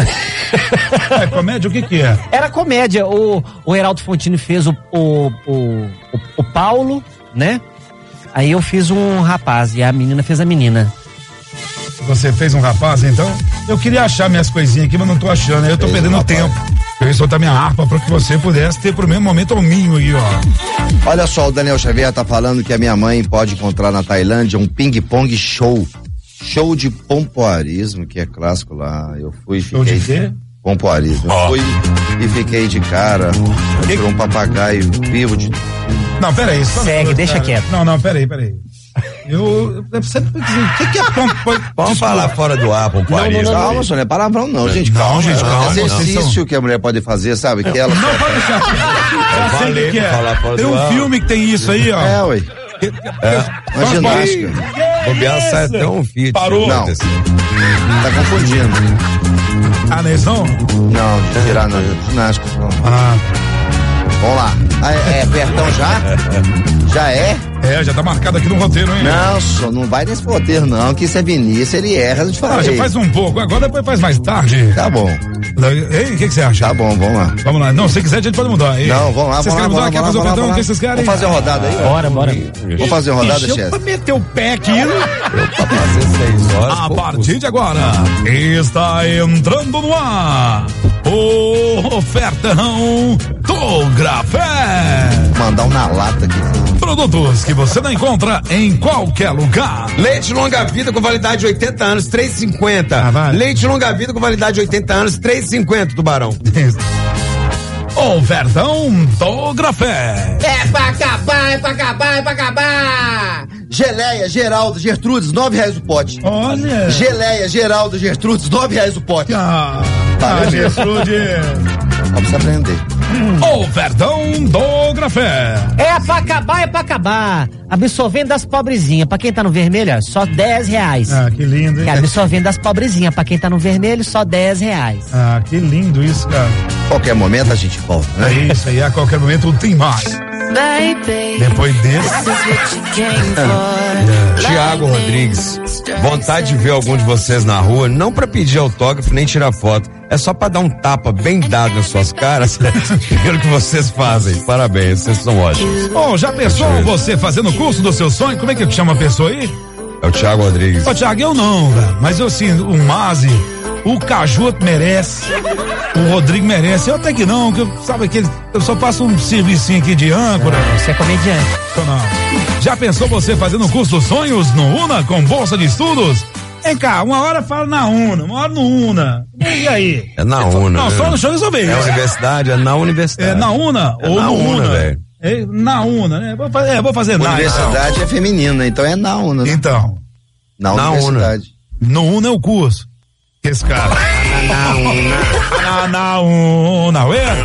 É comédia? O que é? Era comédia. O Heraldo Fontini fez o Paulo, né? Aí eu fiz um rapaz e a menina fez a menina. Você fez um rapaz, então? Eu queria achar minhas coisinhas aqui, mas não tô achando. Aí eu tô perdendo tempo. Eu ia soltar minha harpa para que você pudesse ter pro mesmo momento o minho aí, ó. Olha só, o Daniel Xavier tá falando que a minha mãe pode encontrar na Tailândia um ping-pong show. Show de pompoarismo, que é clássico lá. Eu fui e fiquei... Show de quê? Pompoarismo. Eu fui e fiquei de cara por um papagaio vivo de... Não, peraí. Segue, deixa quieto. Não, peraí. Eu sempre o que é pompoarismo? Vamos falar fora do ar, pompoarismo. Não, calma, só não é palavrão não, gente. Não, gente, calma. Exercício que a mulher pode fazer, sabe? Que ela... Não, pode deixar. Já sei o que é. Tem um filme que tem isso aí, ó. É, ué. Uma ginástica. Bobear sai até um vídeo. Parou. Não. Tá confundindo. Ah, não é isso não? Não, de tirar não. Ginástica. Não. Vamos lá. É pertão já? Já é? Já tá marcado aqui no roteiro, hein? Não, só não vai nesse roteiro não, que isso é Vinícius, ele erra, eu te falei. Já faz um pouco, agora depois faz mais tarde. Tá bom. Ei, o que você acha? Tá bom, vamos lá. Vamos lá. Não, se quiser a gente pode mudar. Aí. Não, vamos lá, vocês querem mudar? Quer fazer o pertão? O que vocês querem? Vamos fazer a rodada aí? Bora. Vamos fazer a rodada, chefe. Deixa eu meter o pé aqui. Pra fazer 6 horas. A partir de agora, está entrando no ar o Ofertão do Grafé. Mandar um na lata aqui. Produtos que você não encontra em qualquer lugar. Leite longa vida com validade de 80 anos, 3,50. Vai. Leite longa vida com validade de 80 anos, 3,50, Tubarão. Ofertão do Grafé. É pra acabar. Geleia, Geraldo, Gertrudes, R$9 o pote. Olha. Geleia, Geraldo, Gertrudes, R$9 o pote. Gertrude. Vamos se aprender. Ofertão do Grafé. É pra acabar. Absorvendo das pobrezinhas. Pra quem tá no vermelho, ó, só R$10. Ah, que lindo, hein? Que absorvendo das pobrezinhas. Pra quem tá no vermelho, só R$10. Ah, que lindo isso, cara. Qualquer momento a gente volta, né? É isso aí, a qualquer momento tem mais. Depois desse. Tiago Rodrigues, vontade de ver algum de vocês na rua, não pra pedir autógrafo nem tirar foto, é só pra dar um tapa bem dado nas suas caras, pelo que vocês fazem. Parabéns, vocês são ótimos. Bom, já pensou você fazendo o curso do seu sonho? Como é que chama a pessoa aí? É o Tiago Rodrigues. Ô, Tiago, eu não, cara. Mas eu assim, o Mazi, o Caju merece, o Rodrigo merece. Eu até que não, que sabe que eu só faço um servicinho aqui de âncora. Você é comediante. Não. Já pensou você fazendo o curso dos sonhos no UNA com bolsa de estudos? Vem cá, uma hora fala na UNA, uma hora no UNA. E aí? É na UNA. Não, só no show resolver isso. É universidade, é na universidade. É na UNA ou na no UNA, velho. É na UNA, né? Vou fazer nada. Universidade é feminina, então é na UNA. Né? Então. Na universidade. No UNA é o curso. Esse cara. Na UNA. Na UNA.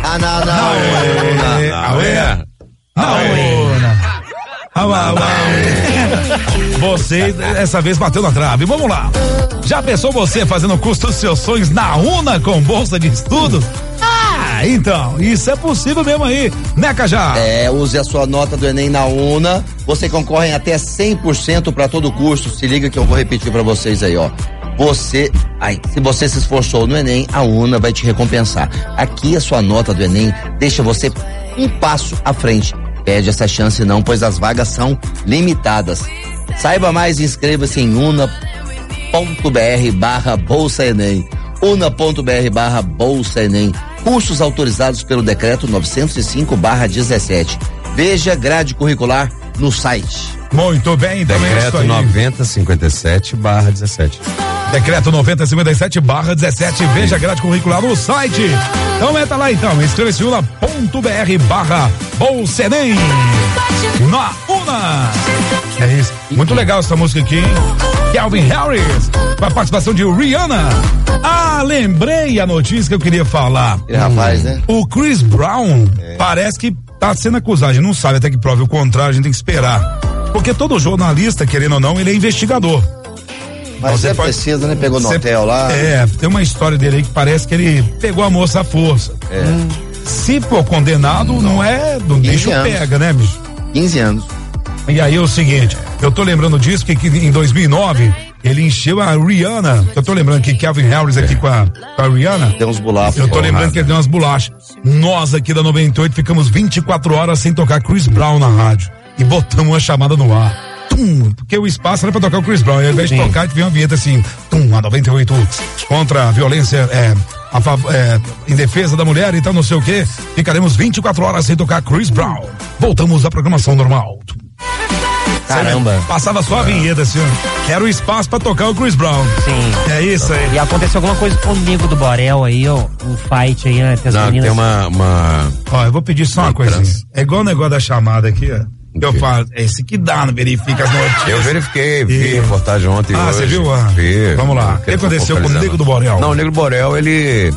Você dessa vez bateu na trave. Vamos lá. Já pensou você fazendo o curso dos seus sonhos na UNA com bolsa de estudos? Então, isso é possível mesmo aí, né, Cajá? Use a sua nota do Enem na UNA, você concorre até 100% para todo o curso. Se liga que eu vou repetir para vocês aí, ó. Se você se esforçou no Enem, a UNA vai te recompensar. Aqui a sua nota do Enem deixa você um passo à frente. Perde essa chance não, pois as vagas são limitadas. Saiba mais e inscreva-se em una.br/Bolsa Enem. una.br/Bolsa Enem. Cursos autorizados pelo decreto 905/17. Veja grade curricular no site. Muito bem, decreto 9057/17. Decreto 9057/17. Veja a grade curricular no site. Então entra lá então, inscreva-se ula.br/Bolsenem. Na UNA. É isso. Muito legal essa música aqui, hein? Calvin Harris, com a participação de Rihanna. Ah, lembrei a notícia que eu queria falar. Rapaz, né? O Chris Brown parece que tá sendo acusado. A gente não sabe até que prove o contrário, a gente tem que esperar. Porque todo jornalista, querendo ou não, ele é investigador. Mas você precisa, né? Pegou no hotel lá. Tem uma história dele aí que parece que ele pegou a moça à força. Se for condenado, não bicho pega, né, bicho? 15 anos. E aí é o seguinte, eu tô lembrando disso, que em 2009, ele encheu a Rihanna. Eu tô lembrando que Calvin Harris aqui com a Rihanna. Deu uns bolachas. Eu tô lembrando que ele deu umas bolachas. Nós aqui da 98 ficamos 24 horas sem tocar Chris Brown na rádio. E botamos uma chamada no ar. Porque o espaço era pra tocar o Chris Brown. E ao invés de tocar, que veio uma vinheta assim, a 98 contra a violência, em defesa da mulher e tal, não sei o quê. Ficaremos 24 horas sem tocar Chris Brown. Voltamos à programação normal. Caramba. Passava só a vinheta, assim, ó. Era o espaço pra tocar o Chris Brown. Sim. É isso aí. E aconteceu alguma coisa com o Nego do Borel aí, ó. Um fight aí, né? Não, tem uma... Ó, eu vou pedir só uma coisinha. É igual o negócio da chamada aqui, ó. Eu falo, é esse que dá, não verifica as notícias. Eu verifiquei, vi reportagem ontem. Ah, hoje. Você viu? Vi. Vamos lá. O que aconteceu com o Nego do Borel? Não, o Nego do Borel, ele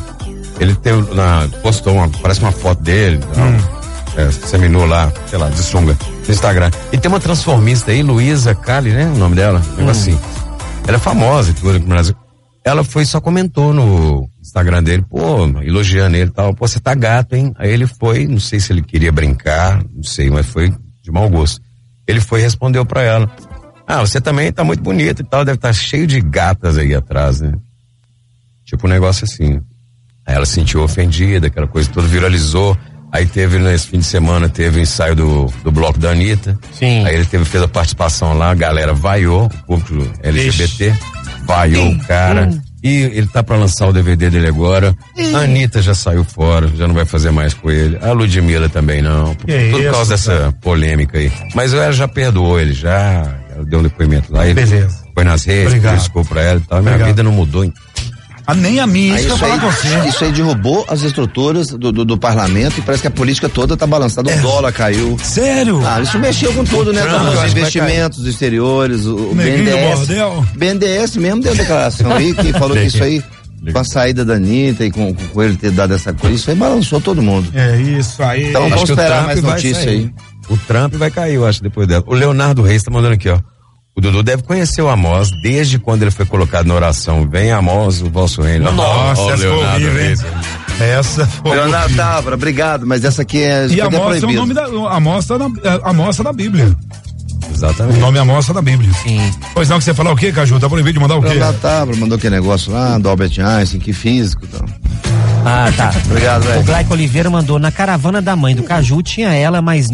postou parece uma foto dele, seminou lá, sei lá, de sunga, no Instagram. E tem uma transformista aí, Luísa Cali, né? O nome dela, assim. Ela é famosa e tudo aqui no Brasil. Ela só comentou no Instagram dele, elogiando ele e tal, você tá gato, hein? Aí ele foi, não sei se ele queria brincar, não sei, mas foi de mau gosto. Ele foi e respondeu pra ela, você também tá muito bonita e tal, deve estar cheio de gatas aí atrás, né? Tipo um negócio assim. Aí ela se sentiu ofendida, aquela coisa toda, viralizou. Aí nesse fim de semana, teve o ensaio do bloco da Anitta. Sim. Aí ele fez a participação lá, a galera vaiou, o público LGBT, vaiou o cara. E ele tá pra lançar o DVD dele agora. A Anitta já saiu fora, já não vai fazer mais com ele. A Ludmilla também não. Por causa dessa polêmica aí. Mas ela já perdoou ele, ela deu um depoimento lá. Ele beleza. Foi nas redes, desculpa pra ela e tal. Minha vida não mudou, hein? Nem a minha, isso que eu falo com você. Isso aí derrubou as estruturas do parlamento e parece que a política toda tá balançada. O dólar caiu. Sério? Isso mexeu com tudo, né? Os investimentos exteriores, o BNDES. BNDES mesmo deu declaração aí que falou que isso aí, com a saída da Anitta e com ele ter dado essa coisa, isso aí balançou todo mundo. É isso aí. Então vamos esperar mais notícia aí. O Trump vai cair, eu acho, depois dela. O Leonardo Reis tá mandando aqui, ó. O Dudu deve conhecer o Amós desde quando ele foi colocado na oração. Vem Amós, o vosso reino. Nossa, essa foi horrível, hein? Essa foi Leonardo Távora, obrigado, mas essa aqui é... E Amós é o nome da... Amós tá na Bíblia. Exatamente. O nome Amós tá na Bíblia. Sim. Pois não, que você falar o quê, Caju? Tá proibido de mandar o quê? Leonardo Távora mandou aquele negócio lá, do Albert Einstein, que físico e tal. Tá. Obrigado, velho. O Glaico Oliveira mandou, na caravana da mãe do Caju tinha ela mais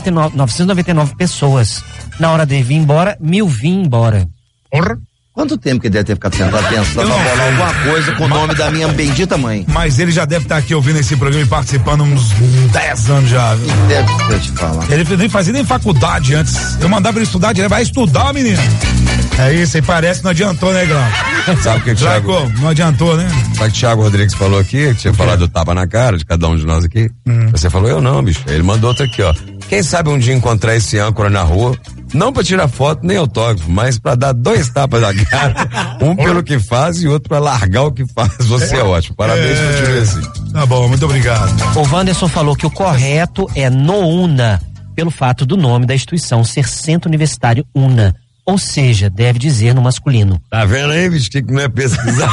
999 pessoas. Na hora de vir embora, 1000 vinham embora. Porra. Quanto tempo que deve ter ficado sentado pensando pra bolar alguma coisa com o nome da minha bendita mãe? Mas ele já deve estar aqui ouvindo esse programa e participando uns 10 anos já. Viu? Deve ter te falar. Ele nem fazia nem faculdade antes. Eu mandava ele estudar, ele vai estudar, menino. É isso, aí parece que não adiantou, né, Glauco? Sabe o que o Thiago... Não adiantou, né? Sabe o que o Thiago Rodrigues falou aqui? Que tinha falado do tapa na cara de cada um de nós aqui. Você falou, eu não, bicho. Ele mandou outro aqui, ó. Quem sabe um dia encontrar esse âncora na rua, não pra tirar foto nem autógrafo, mas pra dar 2 tapas na cara, um pelo que faz e outro pra largar o que faz. Você é ótimo. Parabéns, continue assim. Tá bom, muito obrigado. O Wanderson falou que o correto é NOUNA, pelo fato do nome da instituição ser Centro Universitário UNA. Ou seja, deve dizer no masculino. Tá vendo aí, bicho, que não é pesquisar?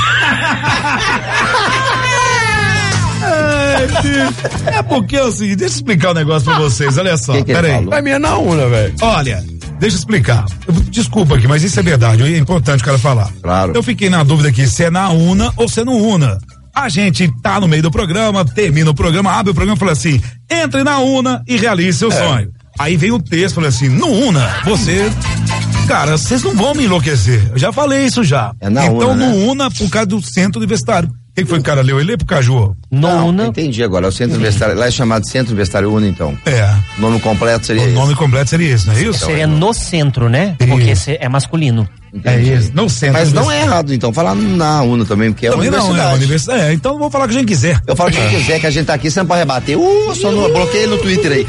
É porque é o seguinte, deixa eu explicar um negócio pra vocês, olha só, peraí. Pra mim é na UNA, velho. Olha, deixa eu explicar. Desculpa aqui, mas isso é verdade, é importante o cara falar. Claro. Eu fiquei na dúvida aqui se é na UNA ou se é no UNA. A gente tá no meio do programa, termina o programa, abre o programa e fala assim, entre na UNA e realize seu sonho. Aí vem o texto, fala assim, no UNA, você... Cara, vocês não vão me enlouquecer. Eu já falei isso já. É na então, UNA, no UNA, por causa do Centro Universitário. O que foi que o cara leu? Ele lê pro Caju? Não, entendi agora. É o Centro Universitário. Lá é chamado Centro Universitário UNA, então. É. O nome completo seria esse. O nome completo seria esse, não é isso? Seria no centro, né? Porque esse é masculino. Entendi. É isso, no centro. Mas não é errado, então, falar na UNA também, porque também é uma universidade. Não, é uma universidade. Então não vou falar o que a gente quiser. Eu falo o que a gente quiser, que a gente tá aqui, você não pode rebater. Só não bloqueei no Twitter aí.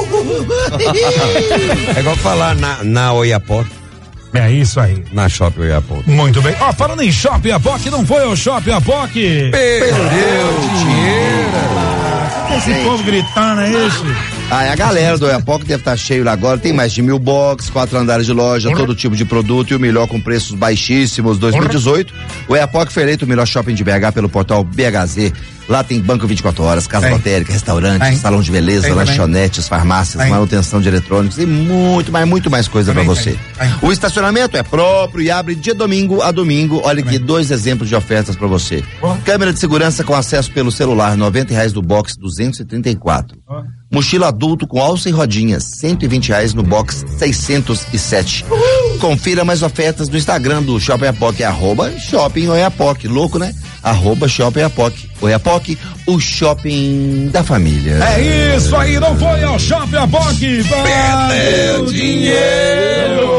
É igual falar na Oiapoque. É isso aí. Na Shopping Oiapoque. Muito bem. Ó, falando em Shopping Oiapoque, não foi ao Shopping Oiapoque? Perdeu dinheiro. Esse povo gritando é isso? A galera do Oiapoque deve estar cheio lá agora. Tem mais de 1000 boxes, 4 andares de loja, todo tipo de produto e o melhor com preços baixíssimos. 2018, o Oiapoque foi eleito o melhor shopping de BH pelo portal BHZ. Lá tem banco 24 horas, casa lotérica, restaurante, salão de beleza, lanchonetes, farmácias, manutenção de eletrônicos e muito mais coisa pra você. O estacionamento é próprio e abre de domingo a domingo. Olha aqui, 2 exemplos de ofertas pra você. Câmera de segurança com acesso pelo celular, R$90 do box 234. Mochila adulto com alça e rodinhas, R$120 no box 607. Confira mais ofertas no Instagram do Shopping Oiapoque, @Shopping Oiapoque. Louco, né? @Shopping Oiapoque. Oiapoque, o shopping da família. É isso aí, não foi ao Shopping Oiapoque. Perdeu dinheiro.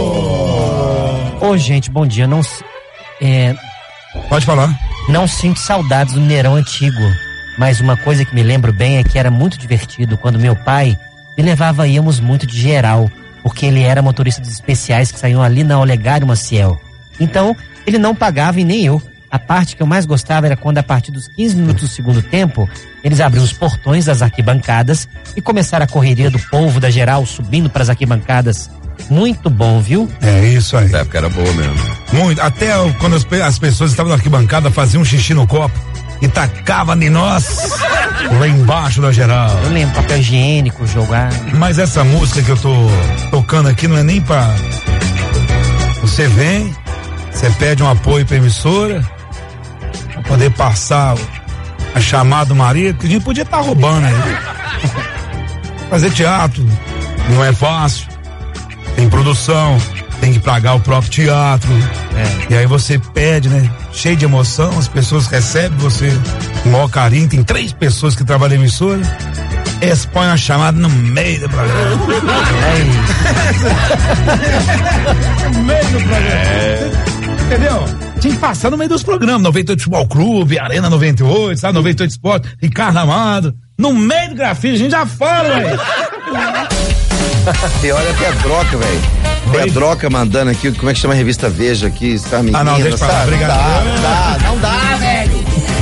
Ô, gente, bom dia. Não, pode falar. Não sinto saudades do Mineirão antigo. Mas uma coisa que me lembro bem é que era muito divertido quando meu pai me levava, íamos muito de geral, porque ele era motorista dos especiais que saíam ali na Olegário Maciel. Então, ele não pagava e nem eu. A parte que eu mais gostava era quando, a partir dos 15 minutos do segundo tempo, eles abriam os portões das arquibancadas e começaram a correria do povo da geral subindo para as arquibancadas. Muito bom, viu? É isso aí. A época era boa mesmo. Muito. Até quando as pessoas estavam na arquibancada, faziam um xixi no copo e tacava em nós lá embaixo da geral. Eu lembro, papel higiênico, jogar. Mas essa música que eu tô tocando aqui não é nem pra... Você vem, você pede um apoio pra emissora, pra poder passar a chamada do marido, que a gente podia estar roubando aí. Fazer teatro não é fácil, tem produção, tem que pagar o próprio teatro. E aí você pede, né? Cheio de emoção, as pessoas recebem você com o maior carinho. Tem 3 pessoas que trabalham em emissora. Eles põem uma chamada no meio do programa. No meio do programa. Entendeu? Tinha que passar no meio dos programas. 98 Futebol Clube, Arena 98, sabe? 98 Esporte, Ricardo Amado. No meio do grafite, a gente já fala, velho. E olha que é droga, velho. Pedroca mandando aqui, como é que chama a revista Veja aqui, sabe? Menina, não, deixa pra lá, obrigado. Não dá, velho.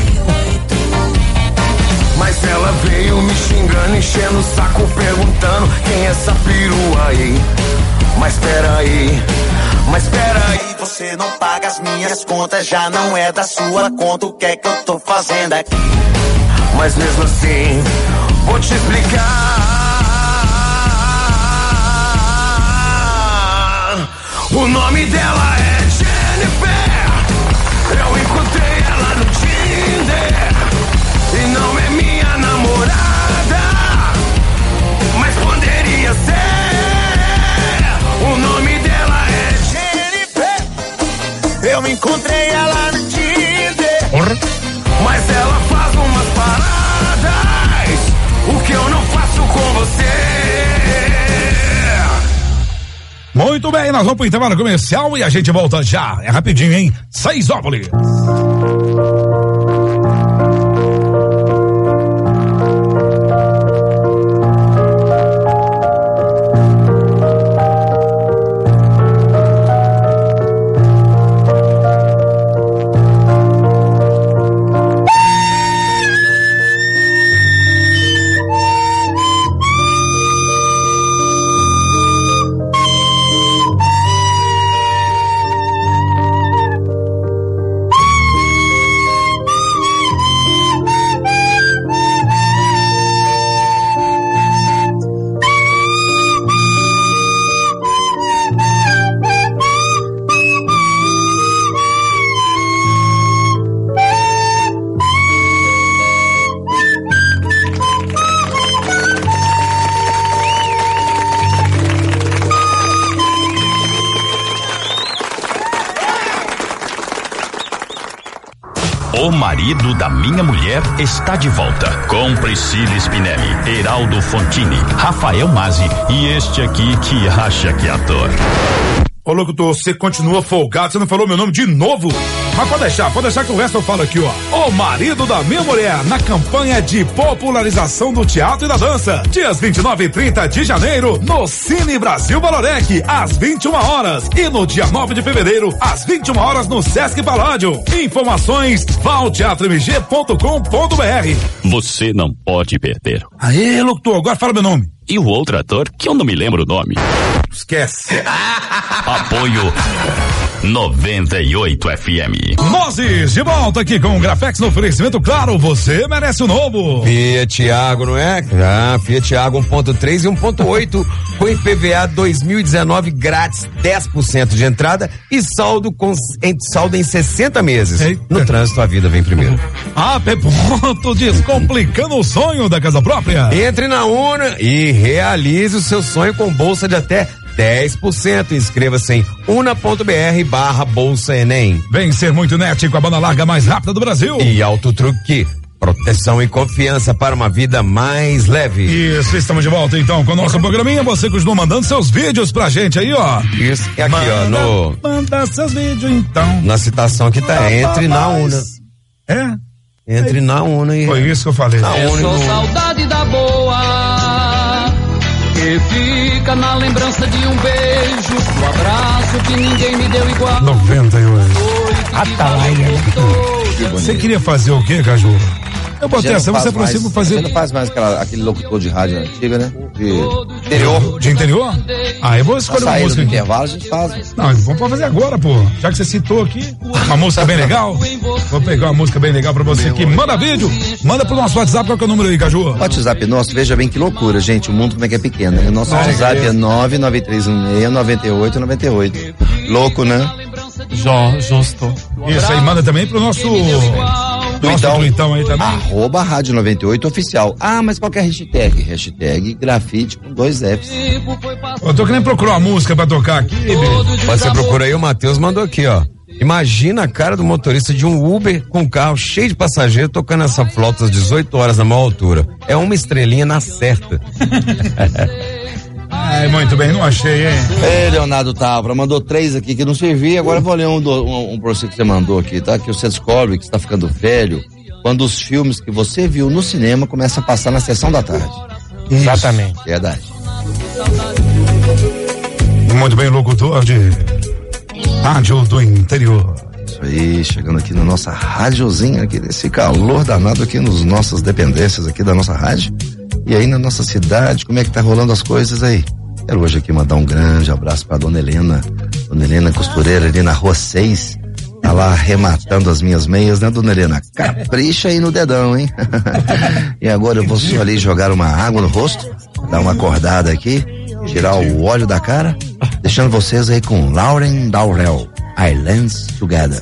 Mas ela veio me xingando, enchendo o saco, perguntando quem é essa perua aí. Mas peraí, você não paga as minhas contas, já não é da sua conta, o que é que eu tô fazendo aqui? Mas mesmo assim, vou te explicar. O nome dela é Jennifer. Eu encontrei ela no Tinder. E não é minha namorada, mas poderia ser. O nome dela é Jennifer. Eu encontrei ela no Tinder. Mas ela faz umas paradas, o que eu não faço com você. Muito bem, nós vamos pro intervalo comercial e a gente volta já. É rapidinho, hein? 6ópolis. O marido da minha mulher está de volta. Com Priscila Spinelli, Heraldo Fontini, Rafael Mazzi e este aqui que acha que é ator. Ô, locutor, você continua folgado, você não falou meu nome de novo? Mas pode deixar que o resto eu falo aqui, ó. O marido da minha mulher, na campanha de popularização do teatro e da dança. Dias 29 e 30 de janeiro, no Cine Brasil Valorec, às 21 horas. E no dia 9 de fevereiro, às 21 horas, no Sesc Paládio. Informações, valteatromg.com.br. Você não pode perder. Aê, locutor, agora fala meu nome. E o outro ator, que eu não me lembro o nome. Esquece. Apoio 98 FM. Nozes, de volta aqui com o Grafex no oferecimento, claro, você merece o novo. Fiat Argo, não é? Fiat Argo 1.3 e 1.8 com IPVA 2019 grátis, 10% de entrada e saldo em 60 meses. Eita. No trânsito, a vida vem primeiro. AP Ponto, descomplicando o sonho da casa própria. Entre na Una e realize o seu sonho com bolsa de até 10%. Inscreva-se em una.br/Bolsa Enem. Vem ser muito net com a banda larga mais rápida do Brasil. E Autotruque, proteção e confiança para uma vida mais leve. Isso, estamos de volta então com o nosso programinha. Você continua mandando seus vídeos pra gente aí, ó. Isso, é aqui, Manda seus vídeos então. Na citação que tá, entre na Una. É? Entre na Una e... Foi isso que eu falei. Eu sou saudade da boa, que fica na lembrança de um beijo, um abraço que ninguém me deu igual. 98. Atalaia. Você queria fazer o quê, Caju? Eu botei essa, você aproxima fazer. Você não faz mais aquele locutor de rádio antiga, né? De interior. De interior? Ah, eu vou escolher uma música do aqui. intervalo, a gente faz. Não, vamos fazer agora, pô. Já que você citou aqui, uma música bem legal. Vou pegar uma música bem legal pra você aqui. Manda vídeo, manda pro nosso WhatsApp, qual que é o número aí, Caju? O WhatsApp nosso, veja bem que loucura, gente. O mundo como é que é pequeno, né? O nosso WhatsApp é 993169898. Louco, né? Justo. Isso aí, manda também pro nosso Twitter aí também. @Rádio 98 oficial. Ah, mas qual que é a hashtag? Hashtag grafite com 2 Fs. Eu tô querendo procurar uma música pra tocar aqui, bicho. Você procura aí, o Matheus mandou aqui, ó. Imagina a cara do motorista de um Uber com um carro cheio de passageiros tocando essa flauta às 18 horas na maior altura. É uma estrelinha na certa. Ai, muito bem, não achei, hein? Ei, Leonardo Távora, mandou 3 aqui que não servia, agora eu vou ler um pra você que você mandou aqui, tá? Que você descobre que você tá ficando velho quando os filmes que você viu no cinema começam a passar na sessão da tarde. Isso. Exatamente. Verdade. Muito bem, locutor de rádio do interior. Isso aí, chegando aqui na nossa rádiozinha aqui, desse calor danado aqui nas nossas dependências aqui da nossa rádio. E aí na nossa cidade, como é que tá rolando as coisas aí? Quero hoje aqui mandar um grande abraço pra Dona Helena costureira ali na Rua 6. Tá lá arrematando as minhas meias, né, Dona Helena? Capricha aí no dedão, hein? E agora eu vou só ali jogar uma água no rosto, dar uma acordada aqui, tirar o óleo da cara, deixando vocês aí com Lauren Daurel, Islands Together.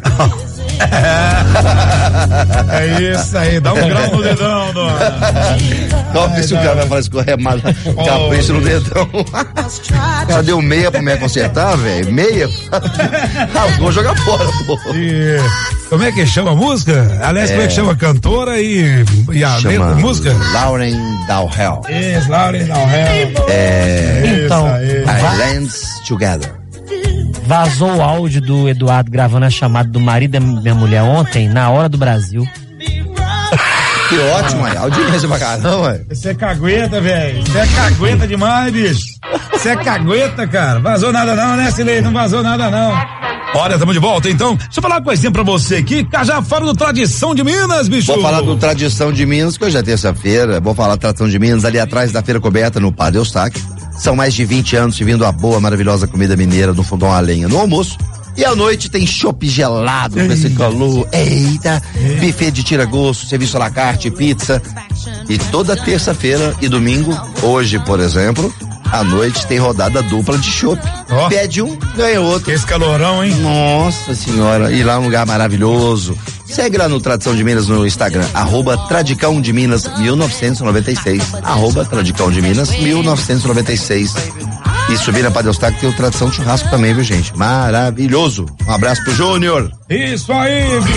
É isso aí, dá um grau no dedão, dona. Olha se o cara vai fazer escorremado, capricho no dedão. O cara deu meia pra me consertar, velho. Meia? Vou jogar fora, pô. E como é que chama a música? Aliás, como é que chama a cantora e a letra, música? Lauren Daurel. Isso, Lauren Daurel. Então, Islands Together. vazou o áudio do Eduardo gravando a chamada do marido da minha mulher ontem, na hora do Brasil. Que ótimo, aí. Audiência pra caramba, Você é cagueta, velho. Você é cagueta demais, bicho. Você é cagueta, cara. Vazou nada não, né, Silei? Não vazou nada não. Olha, estamos de volta, então. Deixa eu falar uma coisinha pra você aqui. Já fala do Tradição de Minas, bicho. Vou falar do Tradição de Minas, que hoje é terça-feira. Vou falar do Tradição de Minas, ali atrás da Feira Coberta, no Padre Eustáquio. São mais de 20 anos servindo a boa, maravilhosa comida mineira no fogão a lenha no almoço. E à noite tem chopp gelado com esse calor. Eita! Buffet de tira-gosto, serviço à la carte, pizza. E toda terça-feira e domingo, hoje, por exemplo, à noite tem rodada dupla de chopp. Oh. Pede um, ganha outro. Esse calorão, hein? Nossa senhora, e lá é um lugar maravilhoso. Segue lá no Tradição de Minas no Instagram, @Tradicão de Minas 1996, @Tradicão de Minas 1996. E subir na Padre Eustáquio tem o Tradição de Churrasco também, viu, gente? Maravilhoso. Um abraço pro Júnior. Isso aí, bicho.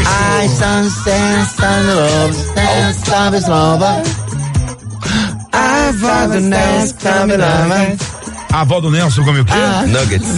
A avó do Nelson come o quê? Nuggets.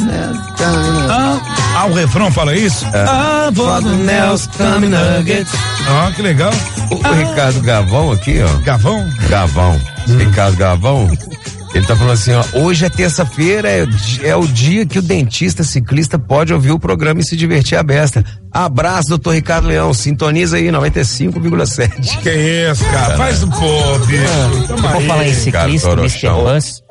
O refrão fala isso? A avó do Nelson come nuggets. Que legal. O Ricardo Gavão aqui, ó. Gavão? Ricardo Gavão. Ele tá falando assim, ó, hoje é terça-feira, é o dia que o dentista ciclista pode ouvir o programa e se divertir à besta. Abraço, doutor Ricardo Leão, sintoniza aí, 95,7. Que isso, cara, faz um pô, bicho. Eu vou falar em ciclista, o Mr. Buzz.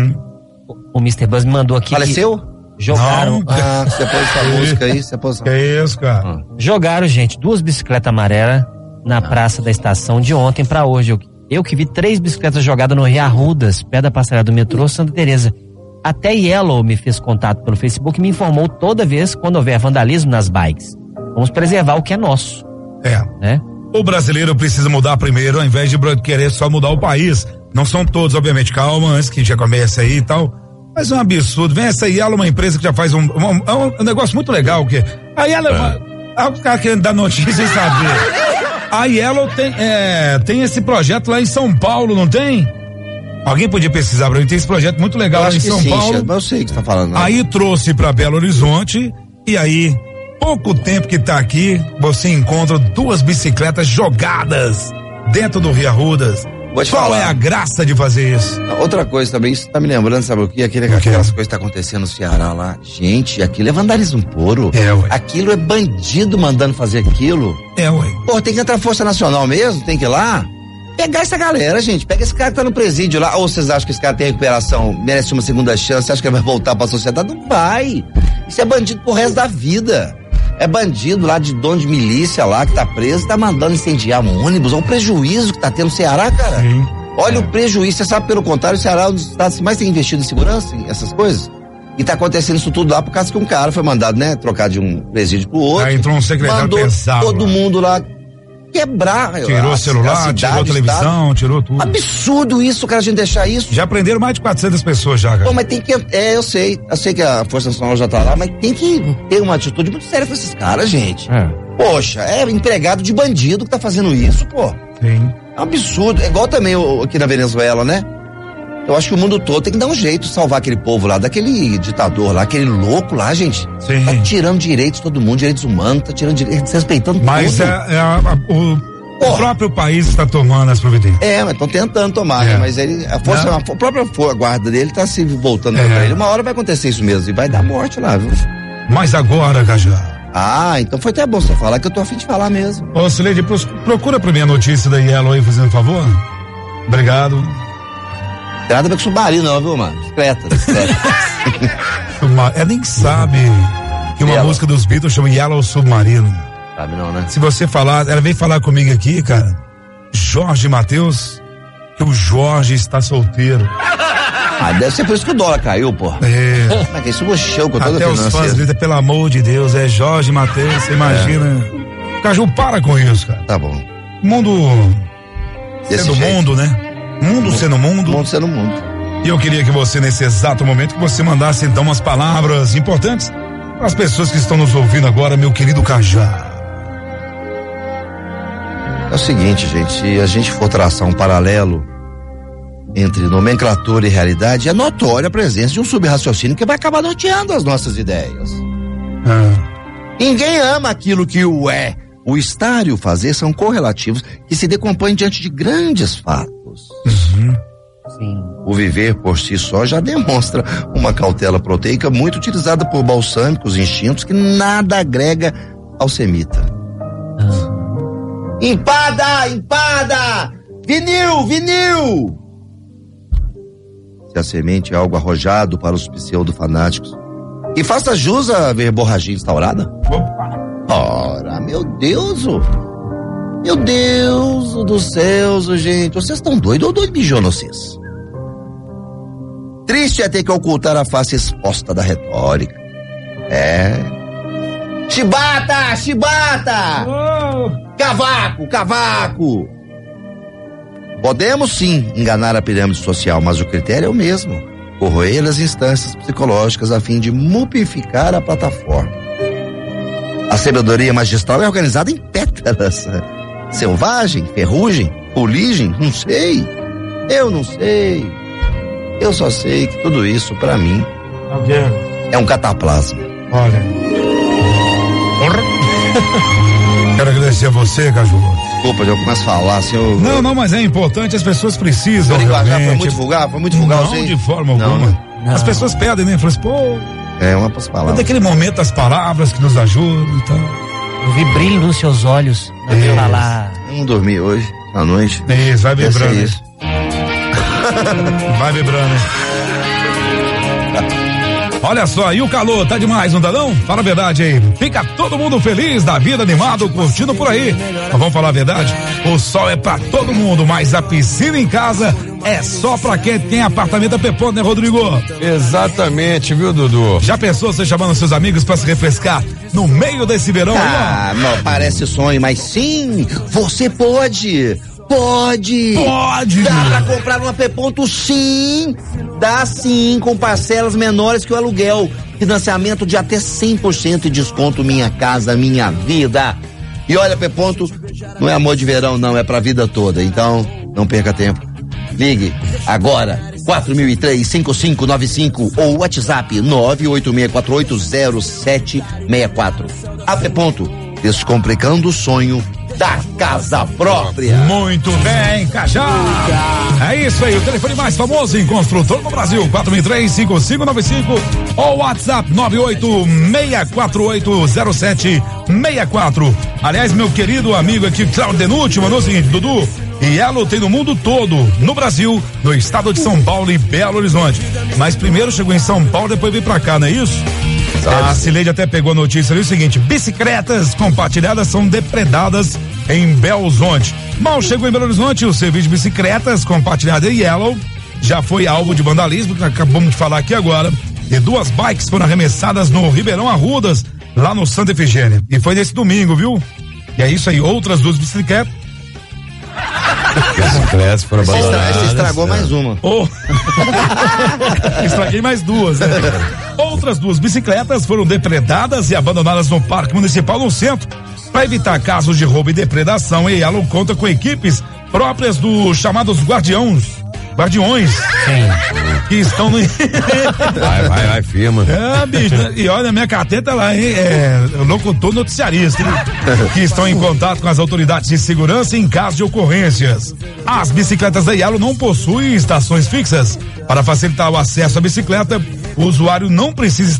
O Mr. Buzz me mandou aqui. Faleceu? Jogaram. Você pôs essa música aí, você pôs. Que isso, cara? Jogaram, gente, 2 bicicletas amarelas na praça da estação de ontem pra hoje. Eu que vi 3 bicicletas jogadas no Rio Arrudas, perto da passarela do metrô Santa Teresa. Até Yellow me fez contato pelo Facebook e me informou toda vez quando houver vandalismo nas bikes. Vamos preservar o que é nosso. Né? O brasileiro precisa mudar primeiro, ao invés de querer só mudar o país. Não são todos, obviamente, calma, antes que já comece aí e tal. Mas é um absurdo. Vem essa Yellow, uma empresa que já faz um negócio muito legal, que a Yellow, os caras querendo dar notícia sem saber. A Yellow tem esse projeto lá em São Paulo, não tem? Alguém podia pesquisar pra mim, tem esse projeto muito legal lá em São Paulo. Eu sei o que você tá falando. Aí trouxe pra Belo Horizonte, e aí, pouco tempo que tá aqui, você encontra 2 bicicletas jogadas dentro do Rio Arrudas. Qual é a graça de fazer isso? Outra coisa também, isso tá me lembrando, sabe o que? Aquelas coisas que tá acontecendo no Ceará lá. Gente, aquilo é vandalismo puro. Ué. Aquilo é bandido mandando fazer aquilo. Ué. Pô, tem que entrar a Força Nacional mesmo, tem que ir lá pegar essa galera, gente. Pega esse cara que tá no presídio lá. Ou vocês acham que esse cara tem recuperação, merece uma segunda chance? Você acha que ele vai voltar pra sociedade? Não vai. Isso é bandido pro resto da vida. É bandido lá de dono de milícia lá que tá preso, tá mandando incendiar um ônibus. Olha o prejuízo que tá tendo no Ceará, cara. Sim. Olha o prejuízo. Você sabe, pelo contrário, o Ceará é um dos estados que mais tem investido em segurança, em essas coisas. E tá acontecendo isso tudo lá por causa que um cara foi mandado, né, trocar de um presídio pro outro. Aí entrou um secretário pesado. Todo mundo lá quebrar. Tirou o celular, tirou a televisão, tirou tudo. Absurdo isso, cara, a gente deixar isso. Já prenderam mais de 400 pessoas já, cara. Pô, mas tem que, eu sei que a Força Nacional já tá lá, mas tem que ter uma atitude muito séria com esses caras, gente. Poxa, é empregado de bandido que tá fazendo isso, pô. Sim. É um absurdo, é igual também aqui na Venezuela, né? Eu acho que o mundo todo tem que dar um jeito de salvar aquele povo lá, daquele ditador lá, aquele louco lá, gente. Sim. Tá tirando direitos de todo mundo, direitos humanos, tá tirando direitos, desrespeitando tudo. Mas o próprio país está tomando as providências. Mas estão tentando tomar, né? Mas a própria guarda dele tá se voltando contra ele. Uma hora vai acontecer isso mesmo e vai dar morte lá, viu? Mas agora, Cajá. Então foi até bom você falar, que eu tô a fim de falar mesmo. Ô, Cileide, procura pra mim a notícia da Yellow aí, fazendo favor. Obrigado. Tem nada a ver com submarino, não, viu, mano? Bicicleta. Ela nem sabe que uma música dos Beatles chama Yellow Submarino. Sabe não, né? Se você falar, ela veio falar comigo aqui, cara, Jorge Mateus, que o Jorge está solteiro. Deve ser por isso que o dólar caiu, pô. Mas que isso mexeu com toda a finança. Até os fãs gritam, pelo amor de Deus, é Jorge Mateus, você imagina. Caju, para com isso, cara. Tá bom. Mundo sendo mundo, né? Mundo sendo mundo. Mundo sendo mundo. E eu queria que você, nesse exato momento, que você mandasse então umas palavras importantes para as pessoas que estão nos ouvindo agora, meu querido Cajá. É o seguinte, gente, se a gente for traçar um paralelo entre nomenclatura e realidade, é notória a presença de um subraciocínio que vai acabar norteando as nossas ideias. Ninguém ama aquilo que o é. O estar e o fazer são correlativos que se decompõem diante de grandes fatos. Sim. O viver por si só já demonstra uma cautela proteica muito utilizada por balsâmicos instintos que nada agrega ao semita. Empada! Vinil! Se a semente é algo arrojado para os pseudo-fanáticos, e faça jus a verborragia instaurada. Ora, meu Deus do céu, gente, vocês estão doidos ou doido mijou vocês? Triste é ter que ocultar a face exposta da retórica. Chibata! Cavaco! Podemos sim enganar a pirâmide social, mas o critério é o mesmo: corroer as instâncias psicológicas a fim de mumificar a plataforma. A sabedoria magistral é organizada em pétalas. Selvagem, ferrugem, fuligem, não sei. Eu não sei. Eu só sei que tudo isso, pra mim, é um cataplasma. Olha. Quero agradecer a você, Caju. Desculpa, eu começo a falar assim. Não, mas é importante, as pessoas precisam. Foi muito vulgar? Foi muito vulgar? Não, de forma alguma. Não. As pessoas pedem, né? Falam assim, pô. É, uma das palavras. Daquele momento, as palavras que nos ajudam e tal. Eu vi brilho nos seus olhos na falar. Eu não dormi hoje, à noite. Isso, vai vibrando. Isso. Vai vibrando. Olha só, e o calor tá demais, não tá não? Fala a verdade aí. Fica todo mundo feliz, da vida, animado, curtindo por aí. Mas vamos falar a verdade? O sol é pra todo mundo, mas a piscina em casa é só pra quem tem apartamento da Pepona, né, Rodrigo? Exatamente, viu, Dudu? Já pensou você chamando seus amigos pra se refrescar no meio desse verão aí, ó? Não, parece sonho, mas sim, você pode. Pode! Dá pra comprar uma P-Ponto, sim! Dá sim, com parcelas menores que o aluguel. Financiamento de até 100% de desconto, Minha Casa Minha Vida. E olha, P-Ponto, não é amor de verão, não, é pra vida toda. Então, não perca tempo. Ligue agora, 4003-5595 ou WhatsApp 986480764. A P-Ponto, descomplicando o sonho da casa própria. Muito bem, Cajá. É isso aí, o telefone mais famoso em construtor no Brasil, 4003-5595 ou WhatsApp 986480764. Aliás, meu querido amigo aqui, Cláudio Denucci, mandou o seguinte, Dudu, Yellow tem no mundo todo, no Brasil, no estado de São Paulo e Belo Horizonte. Mas primeiro chegou em São Paulo, depois veio pra cá, não é isso? A Cileide até pegou a notícia ali, o seguinte, bicicletas compartilhadas são depredadas em Belo Horizonte. Mal chegou em Belo Horizonte, o serviço de bicicletas compartilhadas em Yellow já foi alvo de vandalismo, que acabamos de falar aqui agora, e 2 bikes foram arremessadas no Ribeirão Arrudas, lá no Santa Efigênia. E foi nesse domingo, viu? E é isso aí, outras 2 bicicletas. Bicicletas foram abandonadas. Você estragou mais uma. Estraguei mais 2, né? Outras 2 bicicletas foram depredadas e abandonadas no Parque Municipal no centro. Para evitar casos de roubo e depredação, a Yellow conta com equipes próprias dos chamados guardiões, que estão no... Vai, firma. É, bicho, e olha, minha carteira lá, hein? Locutor noticiarista, hein? Que estão em contato com as autoridades de segurança em caso de ocorrências. As bicicletas da Yellow não possuem estações fixas. Para facilitar o acesso à bicicleta, o usuário não precisa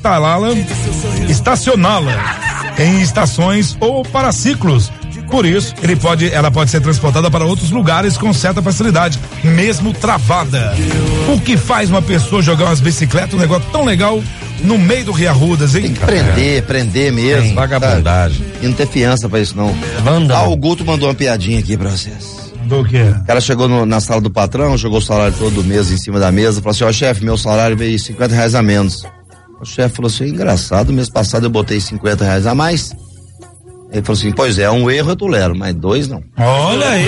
estacioná-la em estações ou para ciclos. Por isso, ela pode ser transportada para outros lugares com certa facilidade, mesmo travada. O que faz uma pessoa jogar umas bicicletas, um negócio tão legal, no meio do Rio Arrudas, hein? Tem que prender mesmo. Tem, vagabundagem. E não ter fiança pra isso, não. O Guto mandou uma piadinha aqui pra vocês. Do quê? O cara chegou na sala do patrão, jogou o salário todo mês em cima da mesa, falou assim, ó, chefe, meu salário veio R$50 a menos. O chefe falou assim, engraçado, mês passado eu botei R$50 a mais. Ele falou assim, pois é, um erro eu tolero, mas 2 não. Olha aí.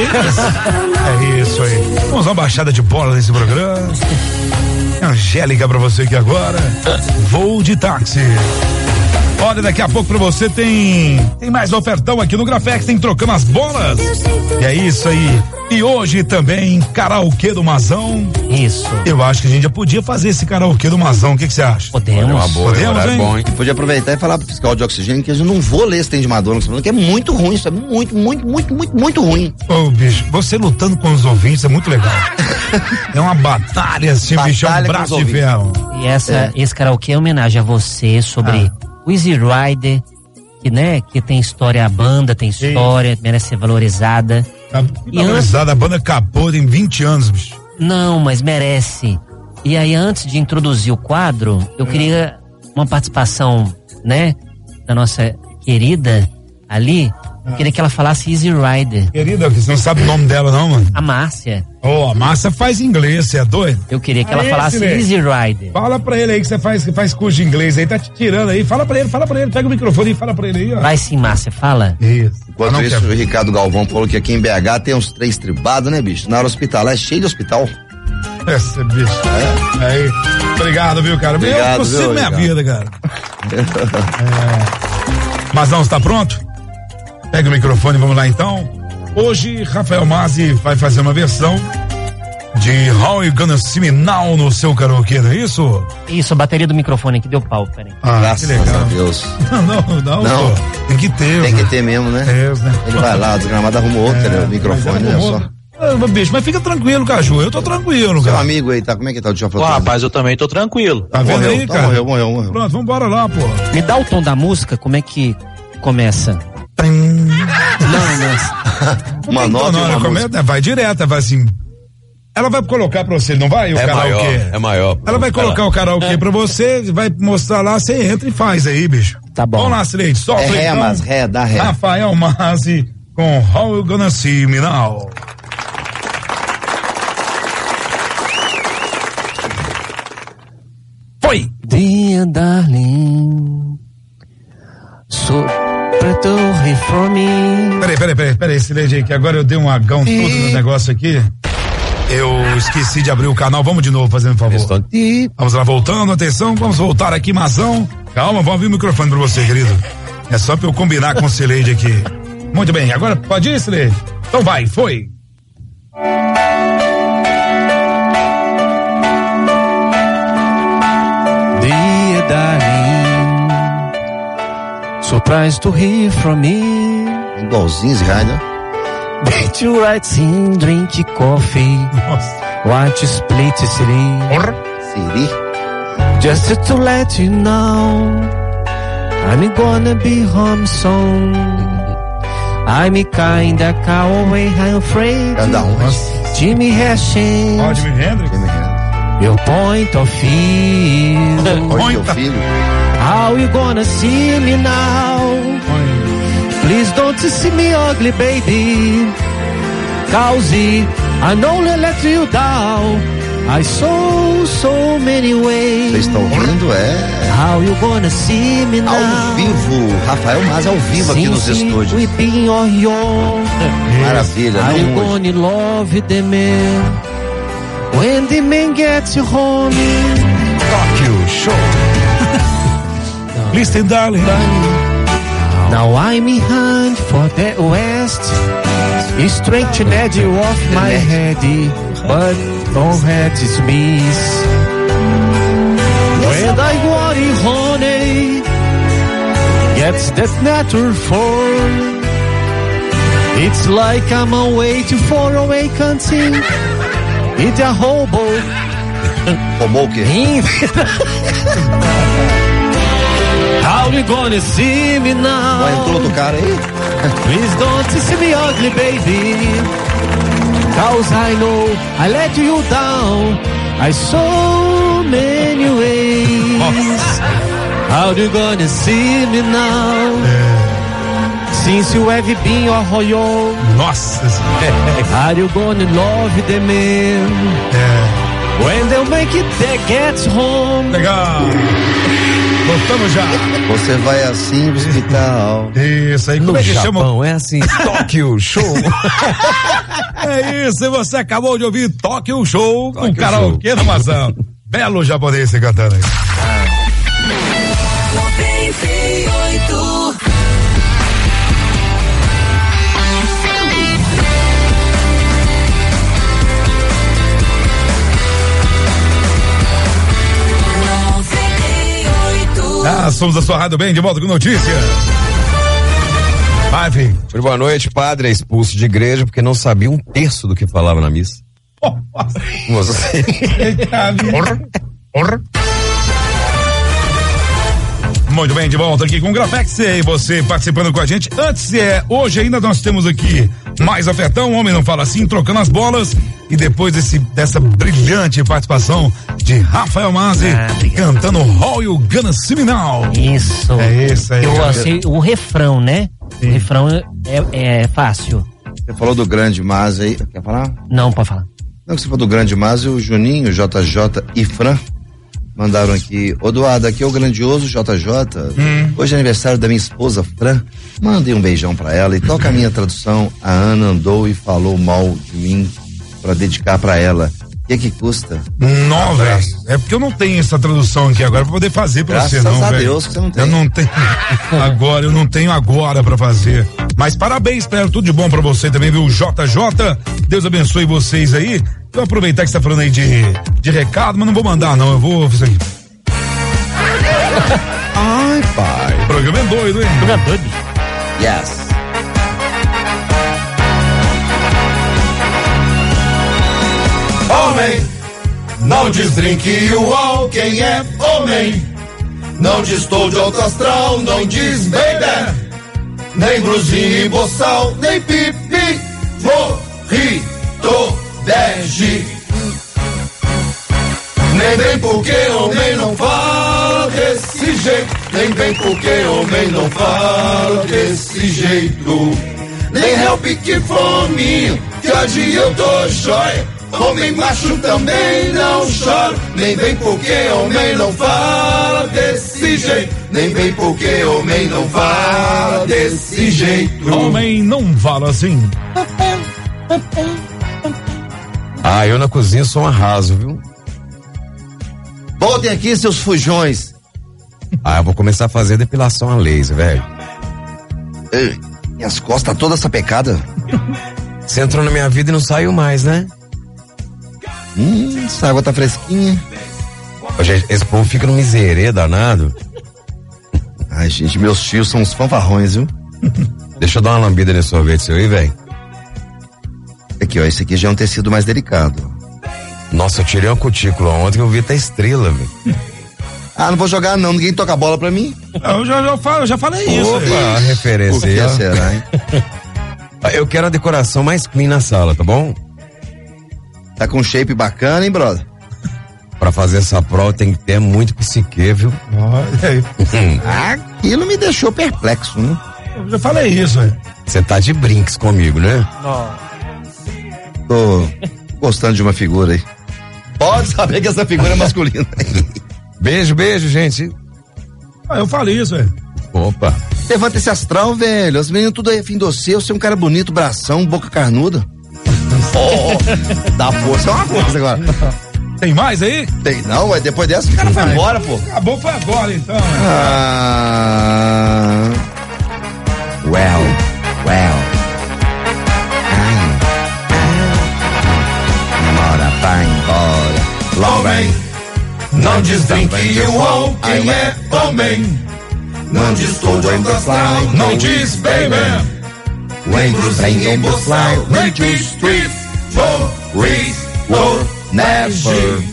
É isso aí. Vamos dar uma baixada de bola nesse programa. Angélica pra você aqui agora. Voo de táxi. Olha, daqui a pouco pra você tem mais ofertão aqui no Grafex, tem Trocando as Bolas. E é isso aí. E hoje também, karaokê do Mazão. Isso. Eu acho que a gente já podia fazer esse karaokê do Mazão, o que você acha? Podemos. Podemos, hein? Bom, hein? E podia aproveitar e falar pro fiscal de oxigênio que eu não vou ler se tem de Madonna, que é muito ruim, isso é muito ruim. Ô, bicho, você lutando com os ouvintes é muito legal. É uma batalha, assim, bicho, é um braço de ferro. E esse karaokê é homenagem a você sobre o Easy Rider, que tem história, a banda tem história, merece ser valorizada. A banda acabou, tem 20 anos, bicho. Não, mas merece. E aí, antes de introduzir o quadro, eu queria uma participação, da nossa querida ali. Eu queria que ela falasse Easy Rider. Querida, você não sabe o nome dela não, mano? A Márcia. A Márcia faz inglês, você é doido? Eu queria que ela falasse Easy Rider. Fala pra ele aí que você faz curso de inglês aí, tá te tirando aí. Fala pra ele, pega o microfone e fala pra ele aí, ó. Vai sim, Márcia, fala. Isso. Enquanto isso, o Ricardo Galvão falou que aqui em BH tem uns 3 tribados, né, bicho? Na área hospitalar é cheio de hospital. Esse bicho. Aí. Obrigado, viu, cara? Obrigado, eu consigo minha vida, cara. Mas não, está pronto? Pega o microfone, vamos lá então. Hoje, Rafael Mazzi vai fazer uma versão de How You Gonna See Me Now no seu karaokê, não é isso? Isso, a bateria do microfone aqui deu pau, peraí. Graças que legal. a Deus. Não. Pô, tem que ter. Tem que ter mesmo, né? Né? Ele vai lá, desgramado, arruma outro, né? O microfone, né? Só. Bicho, mas fica tranquilo, Caju. Eu tô tranquilo, Seu cara. amigo aí, tá? Como é que tá o Pô, rapaz, eu também tô tranquilo. Tá vendo aí, cara? Morreu. Pronto, vambora lá, pô. Me dá o tom da música, como é que começa? Uma nota e uma música. Vai direto, vai assim. Ela vai colocar pra você, não vai? O karaokê. É maior. Ela vai colocar o karaokê pra você, vai mostrar lá, você entra e faz aí, bicho. Tá bom. Vamos lá, Sileide, sofre É ré, mas ré, dá ré. Rafael Mazzi com How You Gonna See Me Now. Foi! Dear darling, so to hear from me. Peraí, Sileide, que agora eu dei um agão todo no negócio aqui. Eu esqueci de abrir o canal, vamos de novo, fazendo um favor. Vamos lá, voltando, atenção, vamos voltar aqui, Mazão. Calma, vamos abrir o microfone pra você, querido. É só pra eu combinar com o Sileide aqui. Muito bem, agora pode ir, Sileide? Então vai, foi. Dear darling, surprised to hear from me. Igualzinho esse rádio, né? Bet you right in drink coffee. Watch split city. Just to let you know, I'm gonna be home soon. I'm kinda cowboy, I'm afraid. Jimi Hendrix. Jimi Hendrix. Your point of view. How you gonna see me now? Please don't see me ugly, baby. Cause I know I let you down. I saw so many ways. Vocês estão ouvindo? How you gonna see me now? Ao vivo, Rafael Mazzi ao vivo aqui nos estúdios. Maravilha, Are you não hoje. gonna love the man when the man gets home? Tóquio Show. Listen, darling. Now I'm behind for the west. Straight to the edge of my head, but don't head is miss. When I worry, honey, gets that matter for. It's like I'm away to far away country. It's a hobo. Roubou o quê? How you gonna see me now? Entrou do cara aí? Please don't see me ugly, baby. Cause I know I let you down. I so many ways. How you gonna see me now? Since you have been a royal. Nossa. Are you gonna love the man? When they'll make it, they get home. Legal. Voltamos já. Você vai assim pro hospital. Isso aí, como No é que Japão chama? é assim, Tóquio Show. É isso, e você acabou de ouvir Tóquio Show com karaokê na Mazão. Belo japonês você cantando aí. 98. Somos a sua Rádio Bem, de volta com notícia. Vai, filho. Boa noite, padre é expulso de igreja porque não sabia um terço do que falava na missa. Você. Muito bem, de volta aqui com o Grafex e você participando com a gente. Antes, hoje ainda nós temos aqui mais ofertão, o Homem Não Fala Assim, trocando as bolas. E depois dessa brilhante participação de Rafael Mazzi cantando How You Gonna See Me Now. Isso. É isso aí. Eu achei o refrão, né? Sim. O refrão é fácil. Você falou do grande Mazzi aí. Quer falar? Não, pode falar. Não, que você falou do grande Mazzi, o Juninho, JJ e Fran mandaram aqui. Ô, Eduardo, aqui é o grandioso JJ. Hoje é aniversário da minha esposa Fran. Mandei um beijão pra ela e toca a minha tradução. A Ana andou e falou mal de mim pra dedicar pra ela. O que custa? Não, velho. É porque eu não tenho essa tradução aqui agora pra poder fazer pra você, não, velho. Graças a Deus que você não tem. Eu não tenho agora, eu não tenho agora pra fazer. Mas parabéns, espero tudo de bom pra você também, viu? JJ, Deus abençoe vocês aí. Eu vou aproveitar que você tá falando aí de recado, mas não vou mandar, não. Eu vou fazer aqui. Ai, pai. O programa é doido, hein? O programa é doido. Yes. Homem, não desbrinque o UOL, quem é homem? Não diz tô de alto astral, não diz baby. Nem brusinho e boçal, nem pipi, morrito, bege. Nem vem porque homem não fala desse jeito. Nem vem porque homem não fala desse jeito. Nem help que fome, que hoje eu tô jóia. Homem macho também não chora. Nem vem porque homem não fala desse jeito. Nem vem porque homem não fala desse jeito. Homem não fala assim. Ah, eu na cozinha sou um arraso, viu? Voltem aqui, seus fujões. Ah, eu vou começar a fazer depilação a laser, velho. Ei, minhas costas toda essa pecada. Você entrou na minha vida e não saiu mais, né? Essa água tá fresquinha. Gente, esse povo fica no miserê danado. Ai, gente, meus tios são uns fanfarrões, viu? Deixa eu dar uma lambida nesse sorvete seu aí, velho. Aqui, ó, esse aqui já é um tecido mais delicado. Nossa, eu tirei uma cutícula ontem que eu vi até estrela, velho. Ah, não vou jogar não, ninguém toca bola pra mim. Eu já falei isso. Opa, a referência. Por que aí, será, hein? Eu quero a decoração mais clean na sala, tá bom? Tá com um shape bacana, hein, brother? Pra fazer essa prova tem que ter muito psique, viu? Olha aí. Aquilo me deixou perplexo, né? Eu já falei isso, velho. Você tá de brinks comigo, né? Não. Tô gostando de uma figura aí. Pode saber que essa figura é masculina. Beijo, beijo, gente. Ah, eu falei isso, velho. Opa. Levanta esse astral, velho. As meninas tudo aí fim do seu. Você é um cara bonito, bração, boca carnuda. Dá força é uma coisa agora. Tem mais aí? Tem não, ué. Depois dessa o cara foi embora, pô. Acabou, foi agora então. Well. Bora, vai embora. Homem, não desbrinque o UOL, quem é homem? Não diz tô de alto astral, não diz baby. Nem brusinho e boçal, nem diz street, morrito, never.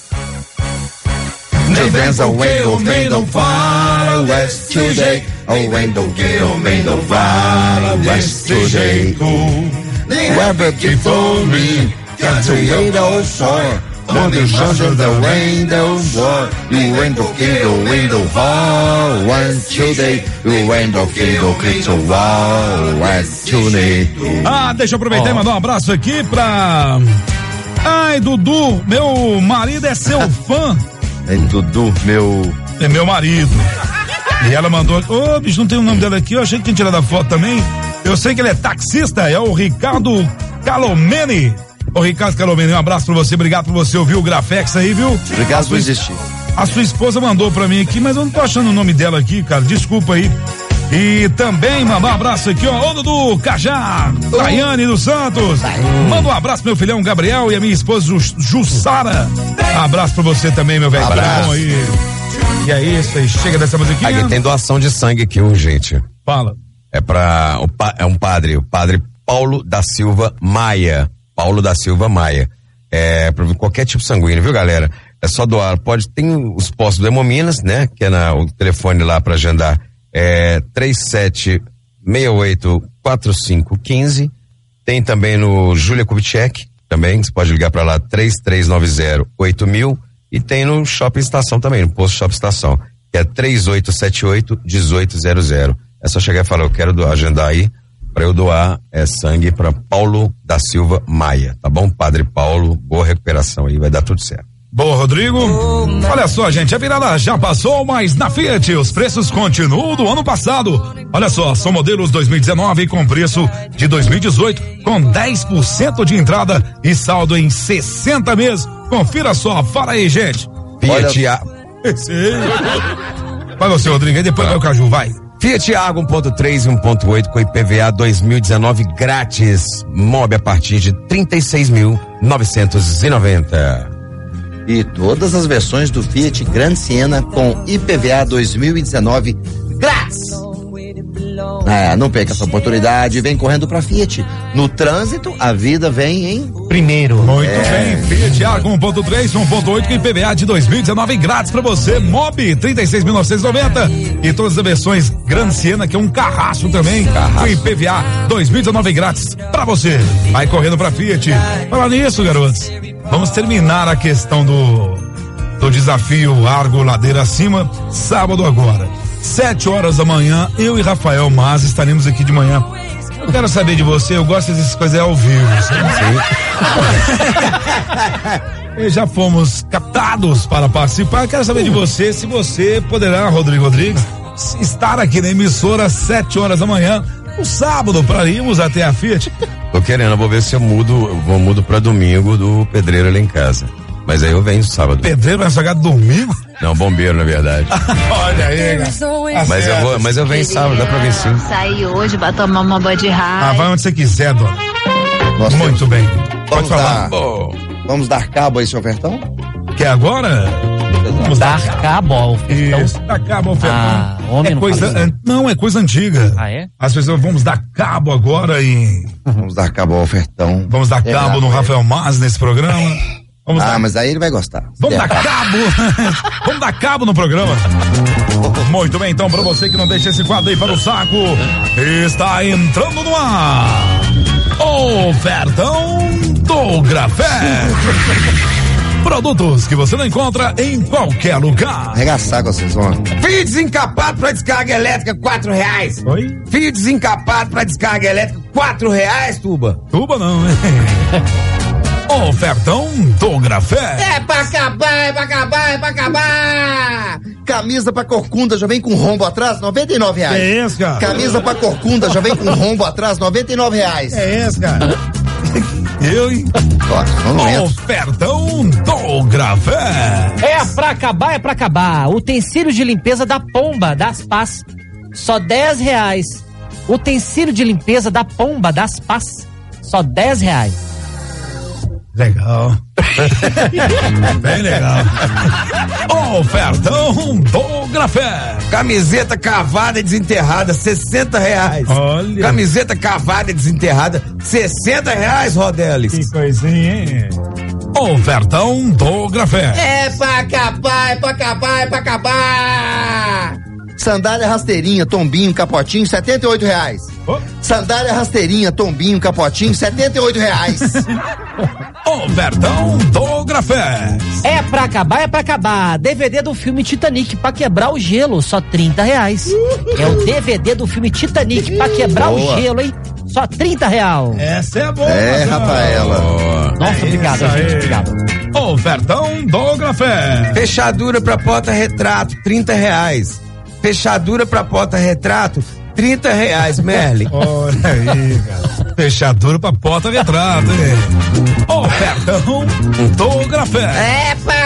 Nem vem porque homem não fala desse jeito. Nem vem porque homem não fala desse jeito. Nem Whoever que fome, got to wait all shore. On the under the window war, you ain't okay, the window war. One today, you ain't okay, the war. One today. Ah, deixa eu aproveitar e mandar um abraço aqui pra. Ai, Dudu, meu marido é seu fã. É Dudu, É meu marido. E ela mandou. Ô, bicho, não tem o nome dela aqui. Eu achei que tinha tirado a foto também. Eu sei que ele é taxista, é o Ricardo Calomene. Ô, Ricardo Calomene, um abraço pra você, obrigado por você ouvir o Grafex aí, viu? Obrigado por existir. A sua esposa mandou pra mim aqui, mas eu não tô achando o nome dela aqui, cara, desculpa aí. E também mandar um abraço aqui, ó, ô Dudu, Cajá, Daiane dos Santos. Manda um abraço pro meu filhão Gabriel e a minha esposa Jussara. Abraço pra você também, meu velho. Abraço. Aí. E é isso aí, chega dessa musiquinha. Aqui tem doação de sangue aqui, urgente. Fala. É pra, o padre Paulo da Silva Maia. Paulo da Silva Maia. É, pra qualquer tipo sanguíneo, viu, galera? É só doar. Tem os postos do Hemominas, né? Que é o telefone lá pra agendar. É 37684515. Tem também no Júlia Kubitschek, também, você pode ligar pra lá, 33908000. E tem no Shopping Estação também, no posto Shopping Estação, que é 3878-1800. É só chegar e falar, eu quero agendar aí, para eu doar sangue para Paulo da Silva Maia, tá bom? Padre Paulo, boa recuperação aí, vai dar tudo certo. Boa, Rodrigo. Olha só, gente, a virada já passou, mas na Fiat os preços continuam do ano passado. Olha só, são modelos 2019 com preço de 2018, com 10% de entrada e saldo em 60 meses. Confira só, fala aí, gente. Fiat Vai você, Rodrigo, e depois vai o Caju, vai. Fiat Argo 1.3 e 1.8 com IPVA 2019 grátis. Mob a partir de 36.990. E todas as versões do Fiat Grand Siena com IPVA 2019 grátis. Não perca essa oportunidade, vem correndo pra Fiat. No trânsito, a vida vem em primeiro. Muito bem, Fiat Argo 1.3, 1.8 com IPVA de 2019 grátis pra você. Mob 36.990 e todas as versões Grand Siena, que é um carrasco também, com IPVA 2019 grátis pra você. Vai correndo pra Fiat. Fala nisso, garotos. Vamos terminar a questão do desafio Argo Ladeira Acima, sábado agora. 7 horas da manhã, eu e Rafael Mas estaremos aqui de manhã. Eu quero saber de você, eu gosto dessas coisas ao vivo. E já fomos captados para participar. Eu quero saber de você, se você poderá, Rodrigo Rodrigues, estar aqui na emissora às 7 horas da manhã, no sábado, para irmos até a Fiat. Tô querendo, eu vou ver se eu mudo pra domingo do pedreiro ali em casa. Mas aí eu venho sábado. Pedreiro vai chegar domingo? Não, bombeiro, na verdade. Olha aí, cara. Mas eu venho sábado, dá pra vir sim. Saí hoje pra tomar uma banho de raio. Vai onde você quiser, dona. Muito bem. Pode falar. Vamos dar cabo a esse ofertão? Quer agora? Vamos dar cabo ao ofertão. Isso, dar cabo ao ofertão. Homem não é coisa antiga. É? As pessoas, vamos dar cabo agora em... Vamos dar cabo ao ofertão. Vamos dar cabo no Rafael Mas nesse programa. Mas aí ele vai gostar. Vamos dar cabo. Vamos dar cabo no programa. Muito bem, então, pra você que não deixa esse quadro aí para o saco, está entrando no ar. Ofertão do Grafé. Produtos que você não encontra em qualquer lugar. Arregaçar com vocês, homem. Fio desencapado pra descarga elétrica, R$4. Oi? Fio desencapado pra descarga elétrica, R$4, Tuba. Tuba não, hein? Ofertão do Grafé. É pra acabar. Camisa pra corcunda já vem com rombo atrás, R$99. É isso, cara. Camisa pra corcunda já vem com rombo atrás, R$99. É isso, cara. Eu, hein? Ofertão do Grafé. É pra acabar. Utensílio de limpeza da Pomba, das Pás, só R$10. Utensílio de limpeza da Pomba, das Pás, só R$10. Legal. Bem legal. Ofertão do Grafé. Camiseta cavada e desenterrada, R$60. Olha. Camiseta cavada e desenterrada, R$60, Rodelis. Que coisinha, hein? Ofertão do Grafé. É pra acabar. Sandália rasteirinha, tombinho, capotinho, R$78. Sandália rasteirinha, tombinho, capotinho, R$78. Ofertão do Grafé. É pra acabar. DVD do filme Titanic pra quebrar o gelo, só R$30. É o DVD do filme Titanic pra quebrar o gelo, hein? Só R$30. Essa é boa. É, Rafaela. Nossa, obrigado, gente. Obrigado. Ofertão do Grafé. Fechadura pra porta-retrato, R$30. Fechadura pra porta-retrato, R$30, Merlin. Olha aí, cara. Fechadura pra porta-retrato, hein? Ofertão do Grafé. É pra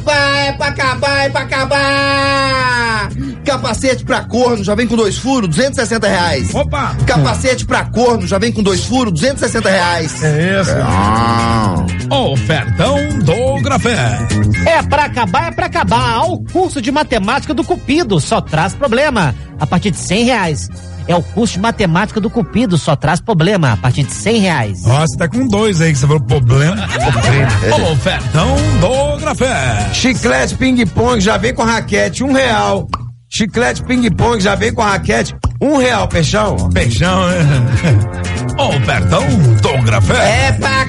acabar. Capacete pra corno já vem com 2 furos, R$260. Opa! Capacete pra corno já vem com 2 furos, R$260. É isso. Ofertão do Grafé. É pra acabar. O curso de matemática do Cupido só traz problema. A partir de R$100. É o curso de matemática do Cupido, só traz problema. A partir de R$100. Nossa, tá com 2 aí que você falou problema. Ofertão do Grafé. Chiclete ping-pong já vem com raquete, R$1. Chiclete ping-pong já vem com raquete, R$1, Peixão. Peixão, né? Ofertão do Grafé. É pra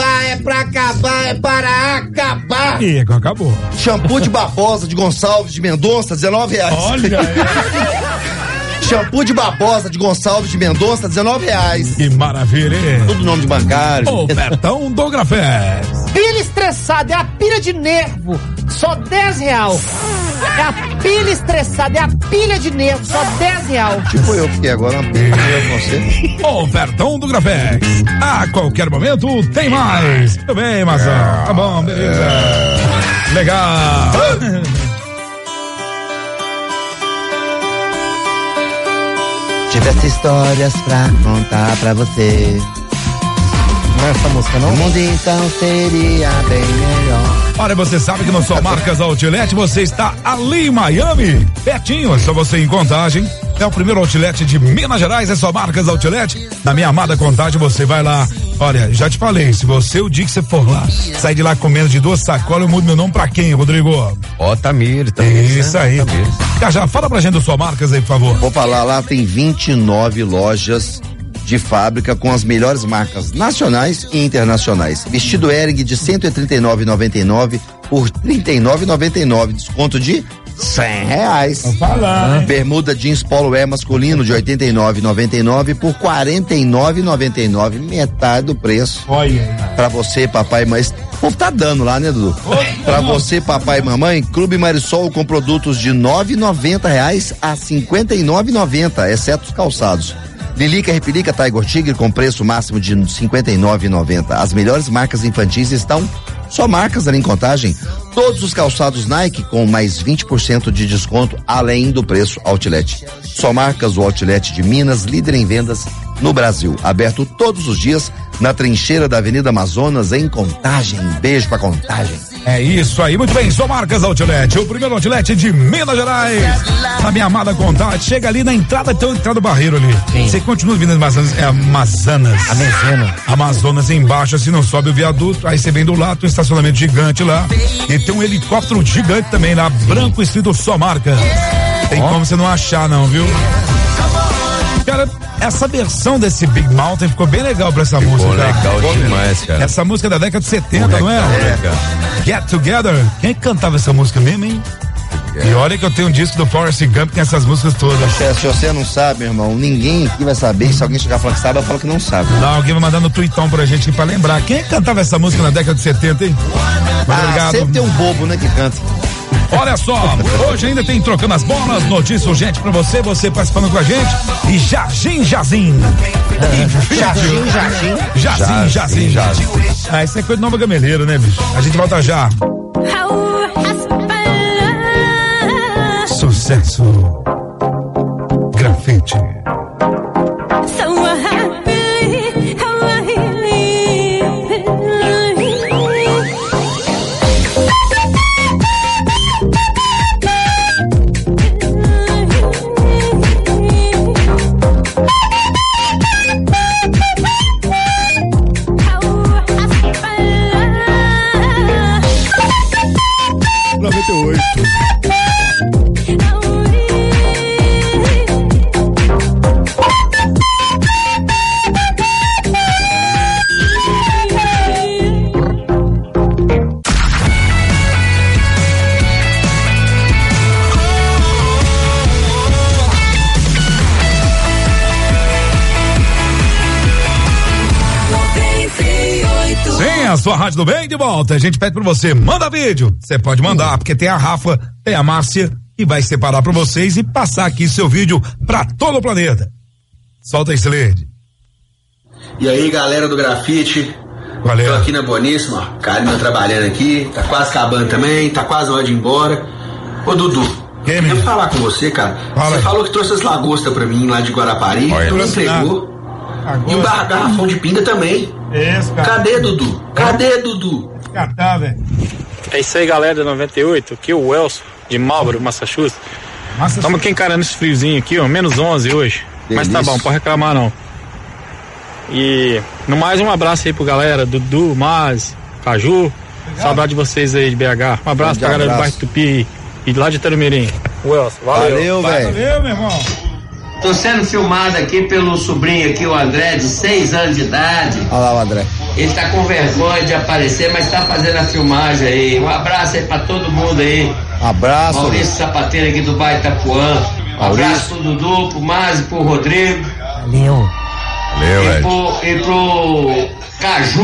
acabar. E acabou. Shampoo de Barbosa de Gonçalves de Mendonça, R$19. Olha aí. Shampoo de Barbosa de Gonçalves de Mendonça, R$19. Que maravilha, hein? Tudo nome de bancário. Ofertão do Grafé. pilha estressada, é a pilha de nervo, só R$10. É a pilha estressada, é a pilha de nervo, só R$10. Tipo eu, porque agora uma pilha com você. Ofertão do Grafex. A qualquer momento tem mais. Tudo bem, Mazão? Tá bom, beleza. Legal. Tivesse histórias pra contar pra você. Não é essa música, não? O mundo então seria bem melhor. Olha, você sabe que no Só Marcas Outlet você está ali em Miami, pertinho, é só você ir em Contagem. É o primeiro outlet de Minas Gerais, é Só Marcas Outlet. Na minha amada Contagem, você vai lá. Olha, já te falei, se você, o dia que você for lá, sair de lá com menos de 2 sacolas, eu mudo meu nome pra quem, Rodrigo? Tamir. Isso aí. Já fala pra gente do Só Marcas aí, por favor. Vou falar, lá tem 29 lojas de fábrica com as melhores marcas nacionais e internacionais. Vestido Hering de R$139,99 por R$39,99, desconto de R$100. Vou falar. Bermuda jeans Polo Air masculino de R$89,99 por R$49,99, metade do preço. Olha. Pra você, papai e mãe. O povo tá dando lá, né, Dudu? Pra você, papai e mamãe, Clube Marisol com produtos de R$9,90 a R$59,90, exceto os calçados. Lilica Repelica Tiger Tigre com preço máximo de R$59,90. As melhores marcas infantis estão Só Marcas ali em Contagem. Todos os calçados Nike com mais 20% de desconto além do preço Outlet. Só Marcas, o Outlet de Minas, líder em vendas no Brasil. Aberto todos os dias na trincheira da Avenida Amazonas em Contagem. Beijo pra Contagem. É isso aí, muito bem, Só Marcas Outlet, o primeiro outlet de Minas Gerais, na minha amada Contagem, chega ali na entrada, tem entrada do Barreiro ali. Você continua vindo Amazonas embaixo, assim não sobe o viaduto, aí você vem do lado, tem um estacionamento gigante lá, e tem um helicóptero gigante também lá, branco escrito Só Marcas. Tem como você não achar não, viu? Cara, essa versão desse Big Mountain ficou bem legal pra essa música. Legal demais, cara. Essa música é da década de 70, não é? Get Together. Quem cantava essa música mesmo, hein? E olha que eu tenho um disco do Forrest Gump que tem essas músicas todas. Se você não sabe, meu irmão, ninguém aqui vai saber. Se alguém chegar falando que sabe, eu falo que não sabe. Não, alguém vai mandar no tweetão pra gente aqui pra lembrar. Quem cantava essa música na década de 70, hein? Obrigado. Sempre tem um bobo, né, que canta. Olha só, hoje ainda tem Trocando as Bolas, notícia urgente pra você participando com a gente. E Jazim. Jazim. Ah, isso é coisa de Nova Gameleira, né, bicho? A gente volta já. Sucesso. Grafite. 98. A sua Rádio do Bem de volta. A gente pede pra você, manda vídeo. Você pode mandar, porque tem a Rafa, tem a Márcia, que vai separar pra vocês e passar aqui seu vídeo pra todo o planeta. Solta esse LED. E aí, galera do Grafite. Valeu. Tô aqui na Boníssima, ó. Carina trabalhando aqui, tá quase acabando também, tá quase na hora de ir embora. Ô, Dudu, queria falar com você, cara. Você falou que trouxe as lagostas pra mim lá de Guarapari, tu não entregou. E o garrafão de pinga também. Isso, cara. Cadê, Dudu? Cadê, Dudu? Velho. É isso aí, galera da 98. Aqui é o Welson, de Marlboro, Massachusetts. Estamos aqui encarando esse friozinho aqui, ó. Menos 11 hoje. Mas tá bom, não pode reclamar não. E no mais, um abraço aí pro galera, Dudu, Maz, Caju. Saudade de vocês aí de BH. Um abraço pra galera do bairro Tupi e lá de Tarumirim. Welson, valeu. Velho. Valeu, meu irmão. Tô sendo filmado aqui pelo sobrinho aqui, o André, de 6 anos de idade. Olha lá o André. Ele tá com vergonha de aparecer, mas tá fazendo a filmagem aí. Um abraço aí pra todo mundo aí. Abraço. Maurício Sapateiro aqui do bairro Itapuã. Um abraço pro Dudu, pro Márcio, pro Rodrigo. Valeu. Valeu, e pro Caju.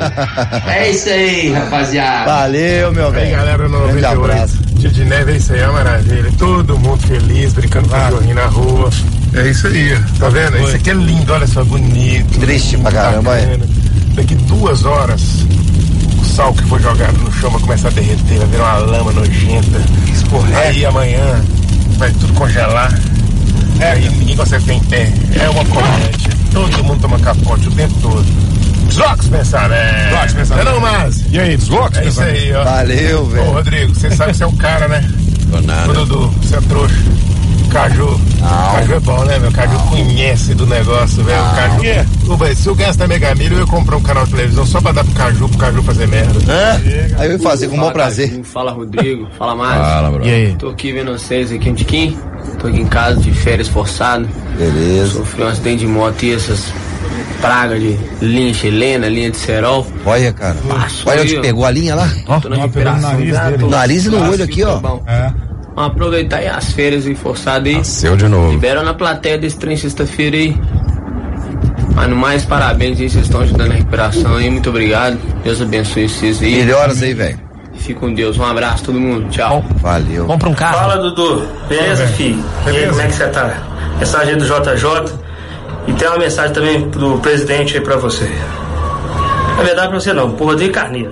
É isso aí, rapaziada. Valeu, meu velho. Aí, galera, no Grande 98. abraço. Dia de neve, é isso aí, é uma maravilha. Todo mundo feliz, brincando com cachorrinho na rua. É isso aí, tá vendo? Isso aqui é lindo, olha só, bonito. Triste pra caramba, Daqui 2 horas, o sal que foi jogado no chão vai começar a derreter, vai virar uma lama nojenta. Aí amanhã vai tudo congelar. Aí ninguém consegue ficar em pé. É uma comédia. Todo mundo toma capote o tempo todo. Desloques pensar, né? Não, mas. E aí, desloques pensar? É isso aí, ó. Valeu, velho. Ô, Rodrigo, você sabe que você é o cara, né? Tô nada. Ô, Dudu, você é trouxa. Caju. Caju é bom, né, meu? Caju conhece do negócio, velho. Caju. Ô, velho, se eu gastar Mega Milha, eu ia comprar um canal de televisão só pra dar pro Caju fazer merda. Aí eu ia fazer com o maior prazer. Fala, Rodrigo. Fala, Márcio. Fala, bro. E aí? Tô aqui vendo vocês aqui um tiquinho. Tô aqui em casa de férias forçado. Beleza. Sofri um acidente de moto e essas pragas de linha chilena, linha de cerol. Olha, cara. Olha onde pegou a linha lá. Tô na recuperação. Nariz e no olho aqui, ó. Vamos aproveitar aí as férias aí forçado aí. Nasceu de novo. Libera na plateia desse trem sexta-feira aí. Mas no mais, parabéns aí, vocês estão ajudando a recuperação aí. Muito obrigado. Deus abençoe vocês aí. Melhoras aí, velho. Fique com Deus. Um abraço todo mundo. Tchau. Valeu. Compra um carro. Fala, Dudu. Beleza, filho? E aí, como é que você tá? Mensagem aí do JJ. E tem uma mensagem também do presidente aí pra você. Na verdade, pra você não, pro Rodrigo Carneiro.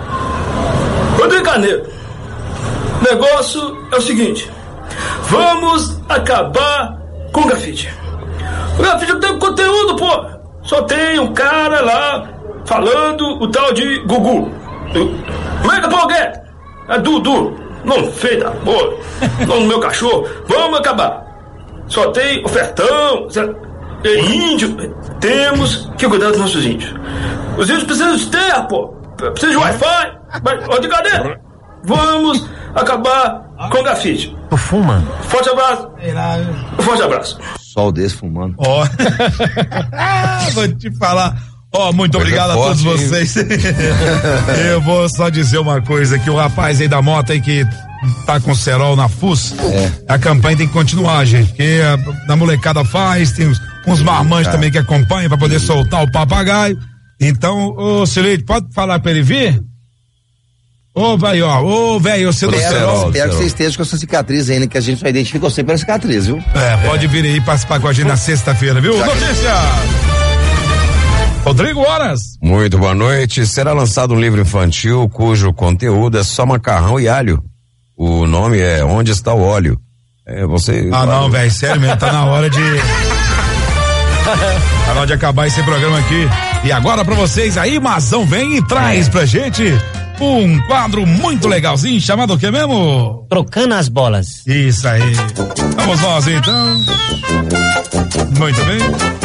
Rodrigo Carneiro, o negócio é o seguinte: vamos acabar com o grafite. O grafite não tem conteúdo, pô. Só tem um cara lá falando o tal de Gugu. Como é que pô, é Dudu? Não feio da porra. Não no meu cachorro. Vamos acabar. Só tem ofertão. É índio. Temos que cuidar dos nossos índios. Os índios precisam de terra, pô. Precisam de Wi-Fi. Ó, de cadeira. Vamos acabar com o grafite. Tu fuma? Forte abraço. Forte abraço. Sol desse fumando. Ó. Vou te falar. Ó, muito obrigado a todos vocês. Eu vou só dizer uma coisa, que o rapaz aí da moto aí que tá com cerol na FUS, a campanha tem que continuar, gente, porque a molecada faz, tem uns marmanjos também que acompanham pra poder soltar o papagaio. Então, ô Silete, pode falar pra ele vir? Ô, vai, ó, ô, velho, você do cerol. Espero que você esteja com essa cicatriz ainda, que a gente só identifica você pela cicatriz, viu? Pode vir aí participar com a gente na sexta-feira, viu? Notícia! Rodrigo Horas. Muito boa noite. Será lançado um livro infantil cujo conteúdo é só macarrão e alho. O nome é Onde Está o Óleo. Você. Não, velho, sério mesmo, tá na hora de. Tá na hora de acabar esse programa aqui. E agora pra vocês, aí Mazão vem e traz pra gente um quadro muito legalzinho, chamado o que mesmo? Trocando as bolas. Isso aí. Vamos nós então. Muito bem.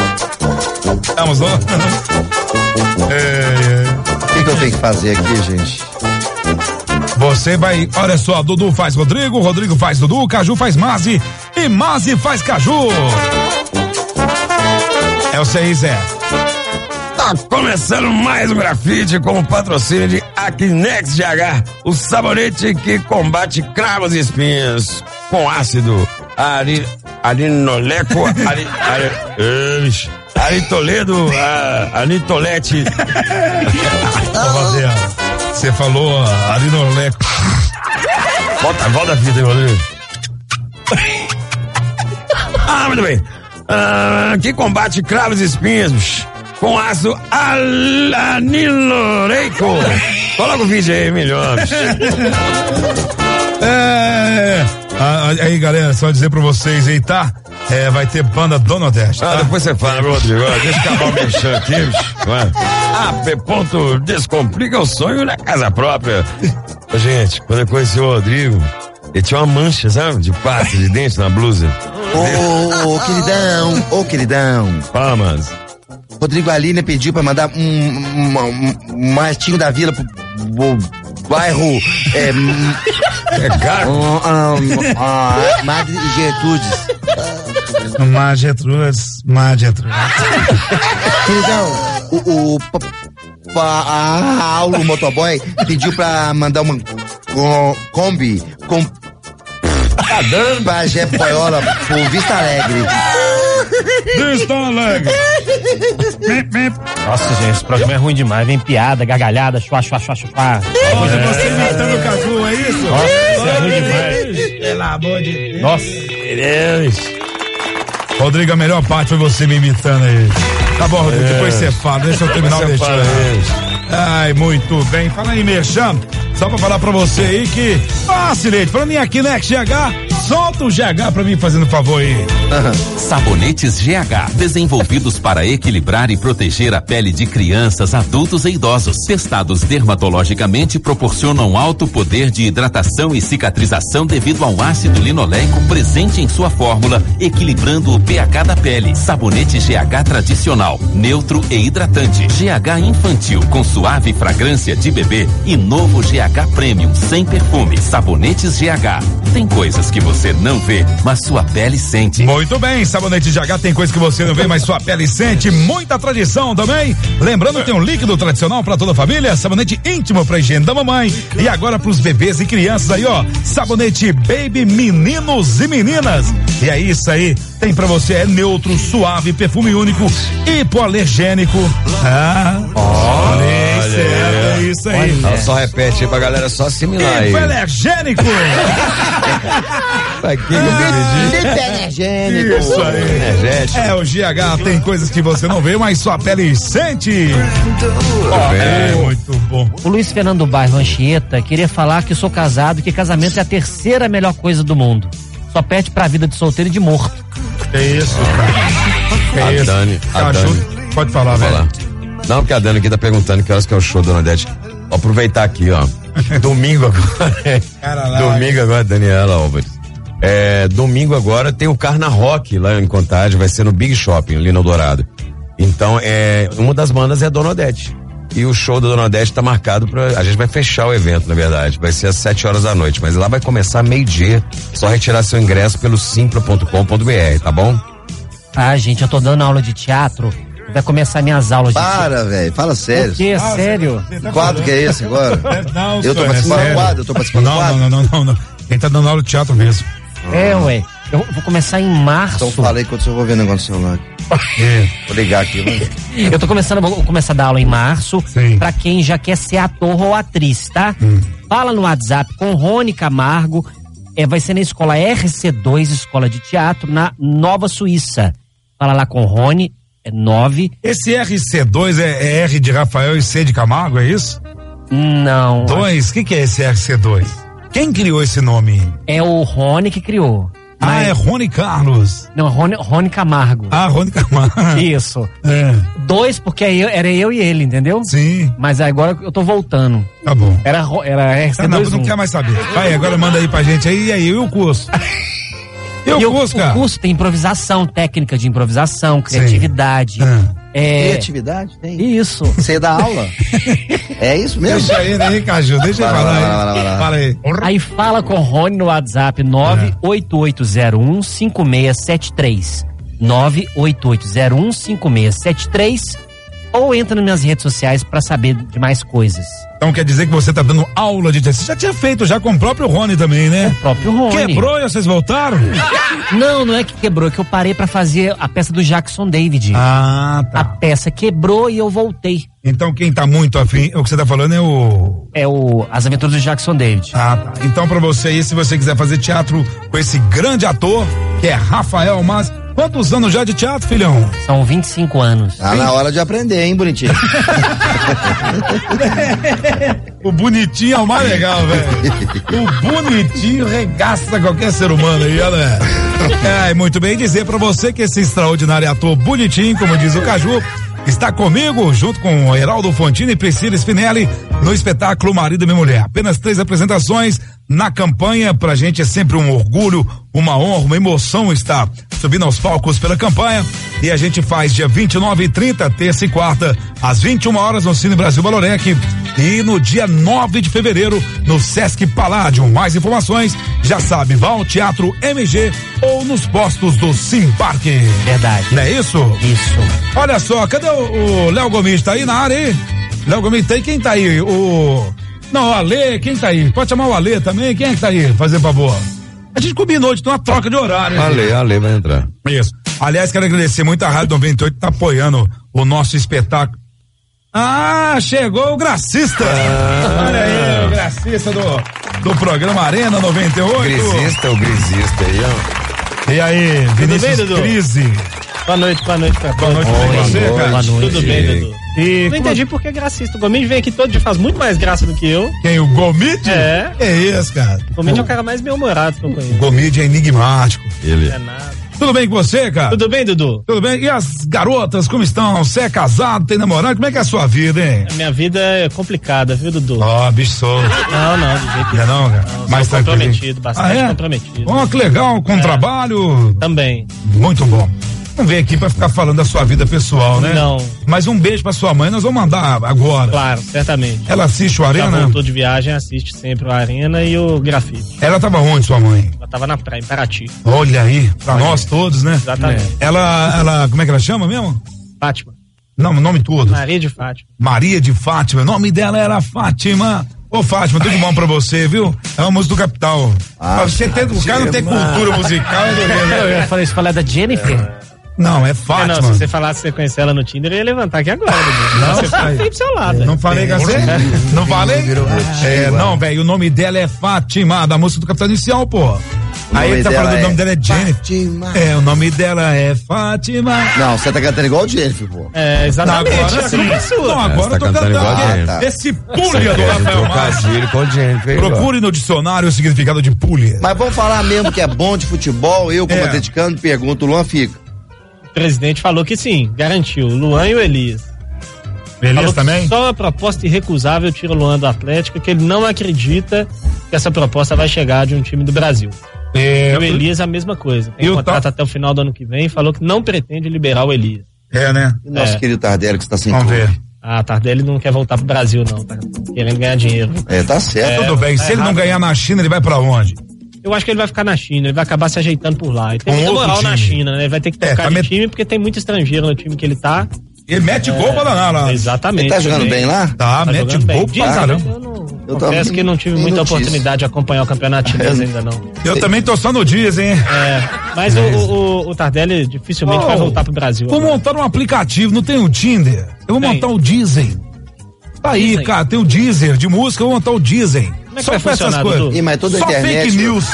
Vamos lá. O que eu tenho que fazer aqui, gente? Você vai, olha só, Dudu faz Rodrigo, Rodrigo faz Dudu, Caju faz Mazi e Mazi faz Caju. É o 6, Tá começando mais um grafite com o patrocínio de Acnex GH, o sabonete que combate cravos e espinhos com ácido arinoleco, Aritoledo, Anitolete. Você falou Arinoleco. Volta a fita aí, Rodrigo. Muito bem. Que combate cravos e espinhos com ácido aniloreico. Coloca o vídeo aí, milhões. Aí, galera, só dizer pra vocês aí, tá? Vai ter banda do Nordeste. Tá? Depois você fala, meu Rodrigo. Deixa eu acabar o mexendo aqui, bicho. AP. Descomplica o sonho na casa própria. Gente, quando eu conheci o Rodrigo, ele tinha uma mancha, sabe? De pasta de dente na blusa. Queridão. Palmas. Rodrigo Alina pediu pra mandar um martinho da vila pro bairro Madre Gertrudes. Queridão, o Paulo Motoboy pediu pra mandar uma Kombi com Bagé Poiola por Vista Alegre. Vista Alegre. Nossa, gente, esse programa é ruim demais. Vem piada, gargalhada, chuá. Hoje você imitando o Caju, é isso? Nossa, isso é ruim demais. Pelo amor de Deus. Nossa, Deus. Rodrigo, a melhor parte foi você me imitando aí. Tá bom, Rodrigo, depois você fala. Deixa eu terminar o deixar. Ai, muito bem. Fala aí, Merchan. Só pra falar pra você aí que... Silete, pra mim aqui, né, GH, solta o GH pra mim, fazendo favor aí. Sabonetes GH, desenvolvidos para equilibrar e proteger a pele de crianças, adultos e idosos. Testados dermatologicamente, proporcionam alto poder de hidratação e cicatrização devido ao ácido linoleico presente em sua fórmula, equilibrando o pH da pele. Sabonete GH tradicional, neutro e hidratante. GH infantil, com suave fragrância de bebê e novo GH Premium, sem perfume. Sabonetes GH. Tem coisas que você não vê, mas sua pele sente. Muito bem, sabonete GH tem coisas que você não vê, mas sua pele sente. Muita tradição também. Lembrando que tem um líquido tradicional pra toda a família, sabonete íntimo pra higiene da mamãe. E agora pros bebês e crianças aí, ó, sabonete Baby meninos e meninas. E é isso aí, tem pra você, é neutro, suave, perfume único, hipoalergênico. É isso aí. Só repete aí pra galera só assimilar aí. Hipoalergênico. Hipoalergênico. Isso aí. É, o GH tem coisas que você não vê, mas sua pele sente. Muito bom. O Luiz Fernando do bairro Anchieta queria falar que eu sou casado e que casamento é a terceira melhor coisa do mundo. Só perde pra vida de solteiro e de morto. É isso, cara. A Dani. Pode falar, velho. Não, porque a Dani aqui tá perguntando que horas que é o show, dona Odete. Vou aproveitar aqui, ó. Domingo agora. Domingo agora, Daniela Álvares. Domingo agora tem o Carna Rock lá em Contagem, vai ser no Big Shopping, ali no Dourado. Então, uma das bandas é a Dona Odete. E o show da Dona Odete tá marcado a gente vai fechar o evento, na verdade. Vai ser às 7 horas da noite, mas lá vai começar meio-dia. Só retirar seu ingresso pelo simpla.com.br, tá bom? Gente, eu tô dando aula de teatro. Vai começar minhas aulas de teatro. Para, velho, fala sério. O quê? Sério? Que quadro que é esse agora? Não, eu tô participando do quadro, Não. Quem tá dando aula de teatro mesmo. Ué. Eu vou começar em março. Então fala aí quando eu vou ver o negócio do celular. Vou ligar aqui, mano. Vou começar a dar aula em março. Sim. Pra quem já quer ser ator ou atriz, tá? Fala no WhatsApp com Rony Camargo. Vai ser na escola RC2, Escola de Teatro, na Nova Suíça. Fala lá com Rony. 9. Esse RC2 é R de Rafael e C de Camargo, é isso? Não. 2? O que é esse RC2? Quem criou esse nome? É o Rony que criou. É Rony Carlos. Não, Rony Camargo. Rony Camargo. Isso. 2 porque era eu e ele, entendeu? Sim. Mas agora eu tô voltando. Tá bom. Era RC2. Não quer mais saber. Vai, agora manda aí pra gente aí, e aí, e o curso? O curso tem improvisação, técnica de improvisação, criatividade. Criatividade? Tem? Isso. Você dá aula? É isso mesmo? Deixa aí, né, Caju? Deixa eu falar. Fala aí. Aí fala com o Rony no WhatsApp 988015673. 988015673. Ou entra nas minhas redes sociais pra saber de mais coisas. Então quer dizer que você tá dando aula de teatro. Você já tinha feito já com o próprio Rony também, né? Com o próprio Rony. Quebrou e vocês voltaram? Não é que quebrou, é que eu parei pra fazer a peça do Jackson David. Tá. A peça quebrou e eu voltei. Então quem tá muito afim, o que você tá falando é As Aventuras do Jackson David. Tá. Então pra você aí, se você quiser fazer teatro com esse grande ator, que é Rafael Mas. Quantos anos já de teatro, filhão? São 25 anos. Tá na hora de aprender, hein, bonitinho? O bonitinho é o mais legal, velho. O bonitinho regaça qualquer ser humano aí, olha. Muito bem dizer pra você que esse extraordinário ator bonitinho, como diz o Caju, está comigo, junto com o Heraldo Fontini e Priscila Spinelli, no espetáculo Marido e Minha Mulher. Apenas 3 apresentações na campanha, pra gente é sempre um orgulho, uma honra, uma emoção estar subindo aos palcos pela campanha. E a gente faz dia 29 e 30, terça e quarta, às 21 horas no Cine Brasil Balorec. E no dia 9 de fevereiro, no Sesc Palladium. Mais informações, já sabe, vá ao Teatro MG ou nos postos do Simparque. Verdade. Não é isso? Isso. Olha só, cadê o Léo Gomes? Tá aí na área aí? Léo Gomes tá aí? Quem tá aí? O Alê, quem tá aí? Pode chamar o Alê também? Quem é que tá aí? Fazer favor. A gente combinou de ter uma troca de horário. Alê vai entrar. Isso. Aliás, quero agradecer muito a Rádio 98 que tá apoiando o nosso espetáculo. Ah, chegou o gracista. Olha aí, o gracista do programa Arena 98. O grisista aí, ó. E aí, Vinícius Dudu? Crise. Boa noite pra você, cara. Boa noite. Tudo bem, Dudu? Não entendi por que é gracista. O Gomide vem aqui todo dia, faz muito mais graça do que eu. Quem? O Gomide? É. Que isso, cara? O Gomide é o cara mais bem-humorado que eu conheço. O Gomide é enigmático. Ele. É nada. Tudo bem com você, cara? Tudo bem, Dudu? Tudo bem? E as garotas, como estão? Você é casado, tem namorado? Como é que é a sua vida, hein? A minha vida é complicada, viu, Dudu? Ó, bicho solto. Não, do jeito que não, cara. Mais comprometido, bastante comprometido. Ó, que legal, com trabalho. Também. Muito bom. Não veio aqui pra ficar falando da sua vida pessoal, né? Não. Mas um beijo pra sua mãe, nós vamos mandar agora. Claro, certamente. Ela assiste o Arena? Já voltou de viagem, assiste sempre o Arena e o Grafite. Ela tava onde, sua mãe? Ela tava na praia, em Paraty. Olha aí, pra nós todos, né? Exatamente. Ela, como é que ela chama mesmo? Fátima. Não, o nome todo. Maria de Fátima. Maria de Fátima, o nome dela era Fátima. Ô, Fátima, tudo bom pra você, viu? É uma música do Capital. Você o cara não tem cultura musical, Eu falei isso, falar da Jennifer. Não, é Fátima. Não, se você falasse que você conhecia ela no Tinder, eu ia levantar aqui agora. Não, você tá feio pro seu lado. Não falei com você? Não falei? Não, velho, o nome dela é Fátima, da música do Capital Inicial, pô. Aí ele tá falando, o nome dela é Jennifer. O nome dela é Fátima. Não, você tá cantando igual o Jennifer, pô. É, exatamente. Agora sim. Não, agora eu tô cantando igual esse pulha do Rafael Márcio. Com Jennifer. Procure no dicionário o significado de pulha. Mas vamos falar mesmo que é bom de futebol, eu como atleticano pergunto, o Luan fica. O presidente falou que sim, garantiu, o Luan e o Elias. Elias também? Só a proposta irrecusável tira o Luan do Atlético, que ele não acredita que essa proposta vai chegar de um time do Brasil. E o Elias a mesma coisa. Tem contrato até o final do ano que vem e falou que não pretende liberar o Elias. Né? E nosso querido Tardelli que está sem Vamos ver. Tardelli não quer voltar pro Brasil, não. Tá querendo ganhar dinheiro. Tá certo. Tudo bem. Se ele não ganhar na China, ele vai pra onde? Eu acho que ele vai ficar na China, ele vai acabar se ajeitando por lá. Ele tem muita moral na China, né? Ele vai ter que trocar de time, porque tem muito estrangeiro no time que ele tá. Ele mete gol pra danar lá. Exatamente. Ele tá jogando bem lá? Tá, mete gol pra caramba. Eu confesso que não tive muita oportunidade de acompanhar o campeonato chinês ainda não. Eu também tô só no dias, hein? Mas o Tardelli dificilmente vai voltar pro Brasil. Vou montar um aplicativo, não tem o Tinder? Eu vou montar o Deezer. Tá aí, Deezer. Cara, tem o Deezer de música, eu vou montar o Deezer. Como é que vai funcionar, Dudu? Mas toda só internet, fake news.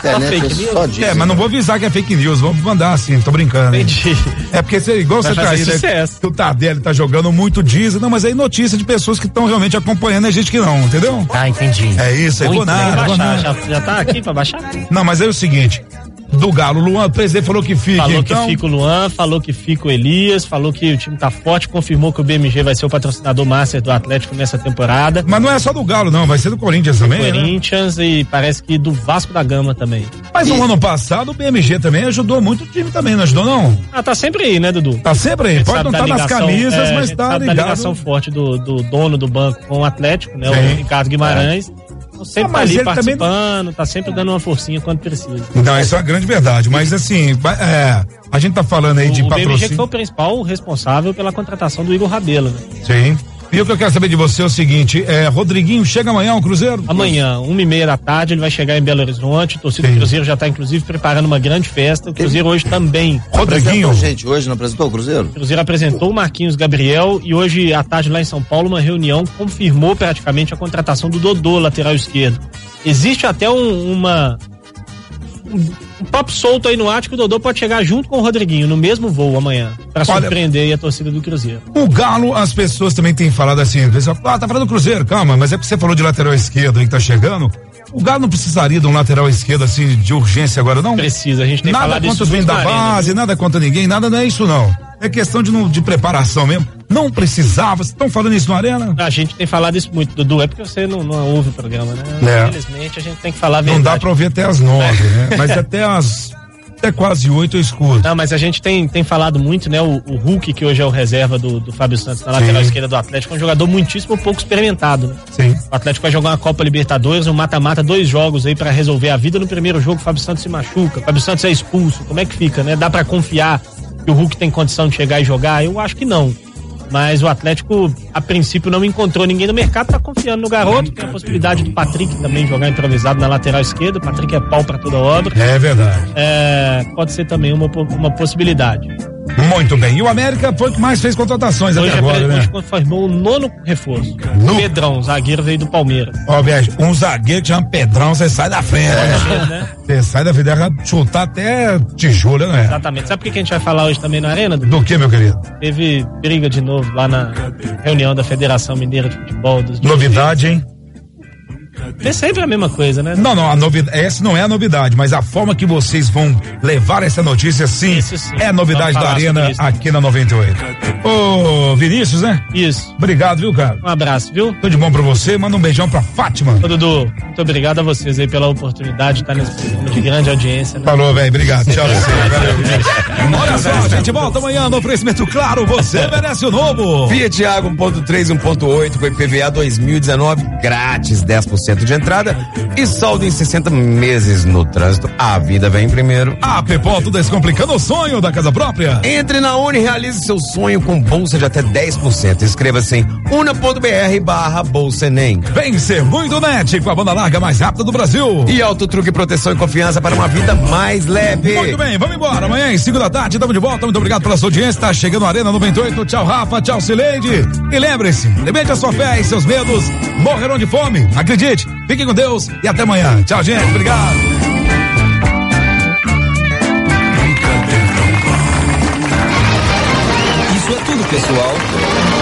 Só Deezer. Mas não vou avisar que é fake news, vamos mandar assim, tô brincando. Entendi. É porque igual você tá aí, né, que o Tardelli tá jogando muito Deezer, não, mas aí notícia de pessoas que estão realmente acompanhando a gente que não, entendeu? Entendi. É isso, aí vou nada. Já tá aqui pra baixar? Não, mas é o seguinte, do Galo, o Luan, o presidente falou que fica, falou que fica o Luan, falou que fica o Elias, falou que o time tá forte, confirmou que o BMG vai ser o patrocinador master do Atlético nessa temporada. Mas não é só do Galo, não, vai ser do Corinthians também, Corinthians, né? E parece que do Vasco da Gama também. Mas no ano passado o BMG também ajudou muito o time também, não ajudou não? Tá sempre aí, né, Dudu? Tá sempre aí, pode não estar nas camisas, mas tá ligado. Da ligação forte do dono do banco com o Atlético, né, o Ricardo Guimarães. Sempre tá ali participando, também... tá sempre dando uma forcinha quando precisa. Não, isso é uma grande verdade, mas assim, a gente tá falando aí de patrocínio. O BMG que foi o principal responsável pela contratação do Igor Rabelo, né? Sim. E o que eu quero saber de você é o seguinte, Rodriguinho chega amanhã ao Cruzeiro? Amanhã, 1h30 da tarde, ele vai chegar em Belo Horizonte, o torcedor do Cruzeiro já tá inclusive preparando uma grande festa, o Cruzeiro hoje também. Rodriguinho? Gente, hoje não apresentou o Cruzeiro? O Cruzeiro apresentou o Marquinhos Gabriel e hoje à tarde lá em São Paulo uma reunião confirmou praticamente a contratação do Dodô, lateral esquerdo. Existe até um papo solto aí no ar que o Dodô pode chegar junto com o Rodriguinho no mesmo voo amanhã, pra surpreender a torcida do Cruzeiro. O Galo, as pessoas também têm falado assim, o pessoal, tá falando do Cruzeiro, calma, mas é porque você falou de lateral esquerdo aí que tá chegando. O Galo não precisaria de um lateral esquerdo assim de urgência agora, não? Precisa, a gente tem falado isso. Nada contra os da base, nada contra ninguém, nada não é isso não. É questão de preparação mesmo. Não precisava, vocês estão falando isso na Arena? A gente tem falado isso muito, Dudu, é porque você não ouve o programa, né? Infelizmente a gente tem que falar a verdade. Não dá pra ouvir até as 9, né? Mas até quase 8 eu escuto. Não, mas a gente tem falado muito, né? O Hulk, que hoje é o reserva do Fábio Santos na lateral esquerda do Atlético, é um jogador muitíssimo pouco experimentado, né? Sim. O Atlético vai jogar uma Copa Libertadores, um mata-mata, 2 jogos aí pra resolver a vida. No primeiro jogo o Fábio Santos se machuca, o Fábio Santos é expulso, como é que fica, né? Dá pra confiar que o Hulk tem condição de chegar e jogar? Eu acho que não. Mas o Atlético, a princípio, não encontrou ninguém no mercado, tá confiando no garoto. Tem a possibilidade do Patrick também jogar improvisado na lateral esquerda. O Patrick é pau pra toda obra. É verdade. Pode ser também uma possibilidade. Muito bem. E o América foi o que mais fez contratações até agora, né? Hoje confirmou o 9º reforço. Pedrão, zagueiro, veio do Palmeiras. Ó, velho, um zagueiro que chama Pedrão, você sai da frente, né? Você sai da frente, deve chutar até tijolo, né? Exatamente. Sabe o que a gente vai falar hoje também na Arena? Do que, meu querido? Teve briga de novo lá na reunião da Federação Mineira de Futebol. Novidade, hein? É sempre a mesma coisa, né? Não, a novidade, essa não é a novidade, mas a forma que vocês vão levar essa notícia, sim, é a novidade da Arena aqui na 98. Ô, Vinícius, né? Isso. Obrigado, viu, cara? Um abraço, viu? Tudo de bom pra você, manda um beijão pra Fátima. Ô, Dudu, muito obrigado a vocês aí pela oportunidade de estar nesse programa de grande audiência, né? Falou, velho, obrigado, tchau. Valeu. Olha só, a gente volta amanhã no oferecimento claro, você merece o novo. Fiat Água 1.3, 1.8 com IPVA 2019, grátis, 10% de entrada e saldo em 60 meses no trânsito. A vida vem primeiro. A Pepoto descomplicando o sonho da casa própria. Entre na Uni e realize seu sonho com bolsa de até 10%. Inscreva-se em una.br/bolsa Enem. Vem ser muito net com a banda larga mais rápida do Brasil. E Autotruque, proteção e confiança para uma vida mais leve. Muito bem, vamos embora. Amanhã, às 5 da tarde, estamos de volta. Muito obrigado pela sua audiência. Tá chegando a Arena 98. Tchau, Rafa. Tchau, Cileide. E lembre-se, alimente a sua fé e seus medos morrerão de fome. Acredite. Fiquem com Deus e até amanhã. Tchau, gente. Obrigado. Isso é tudo, pessoal.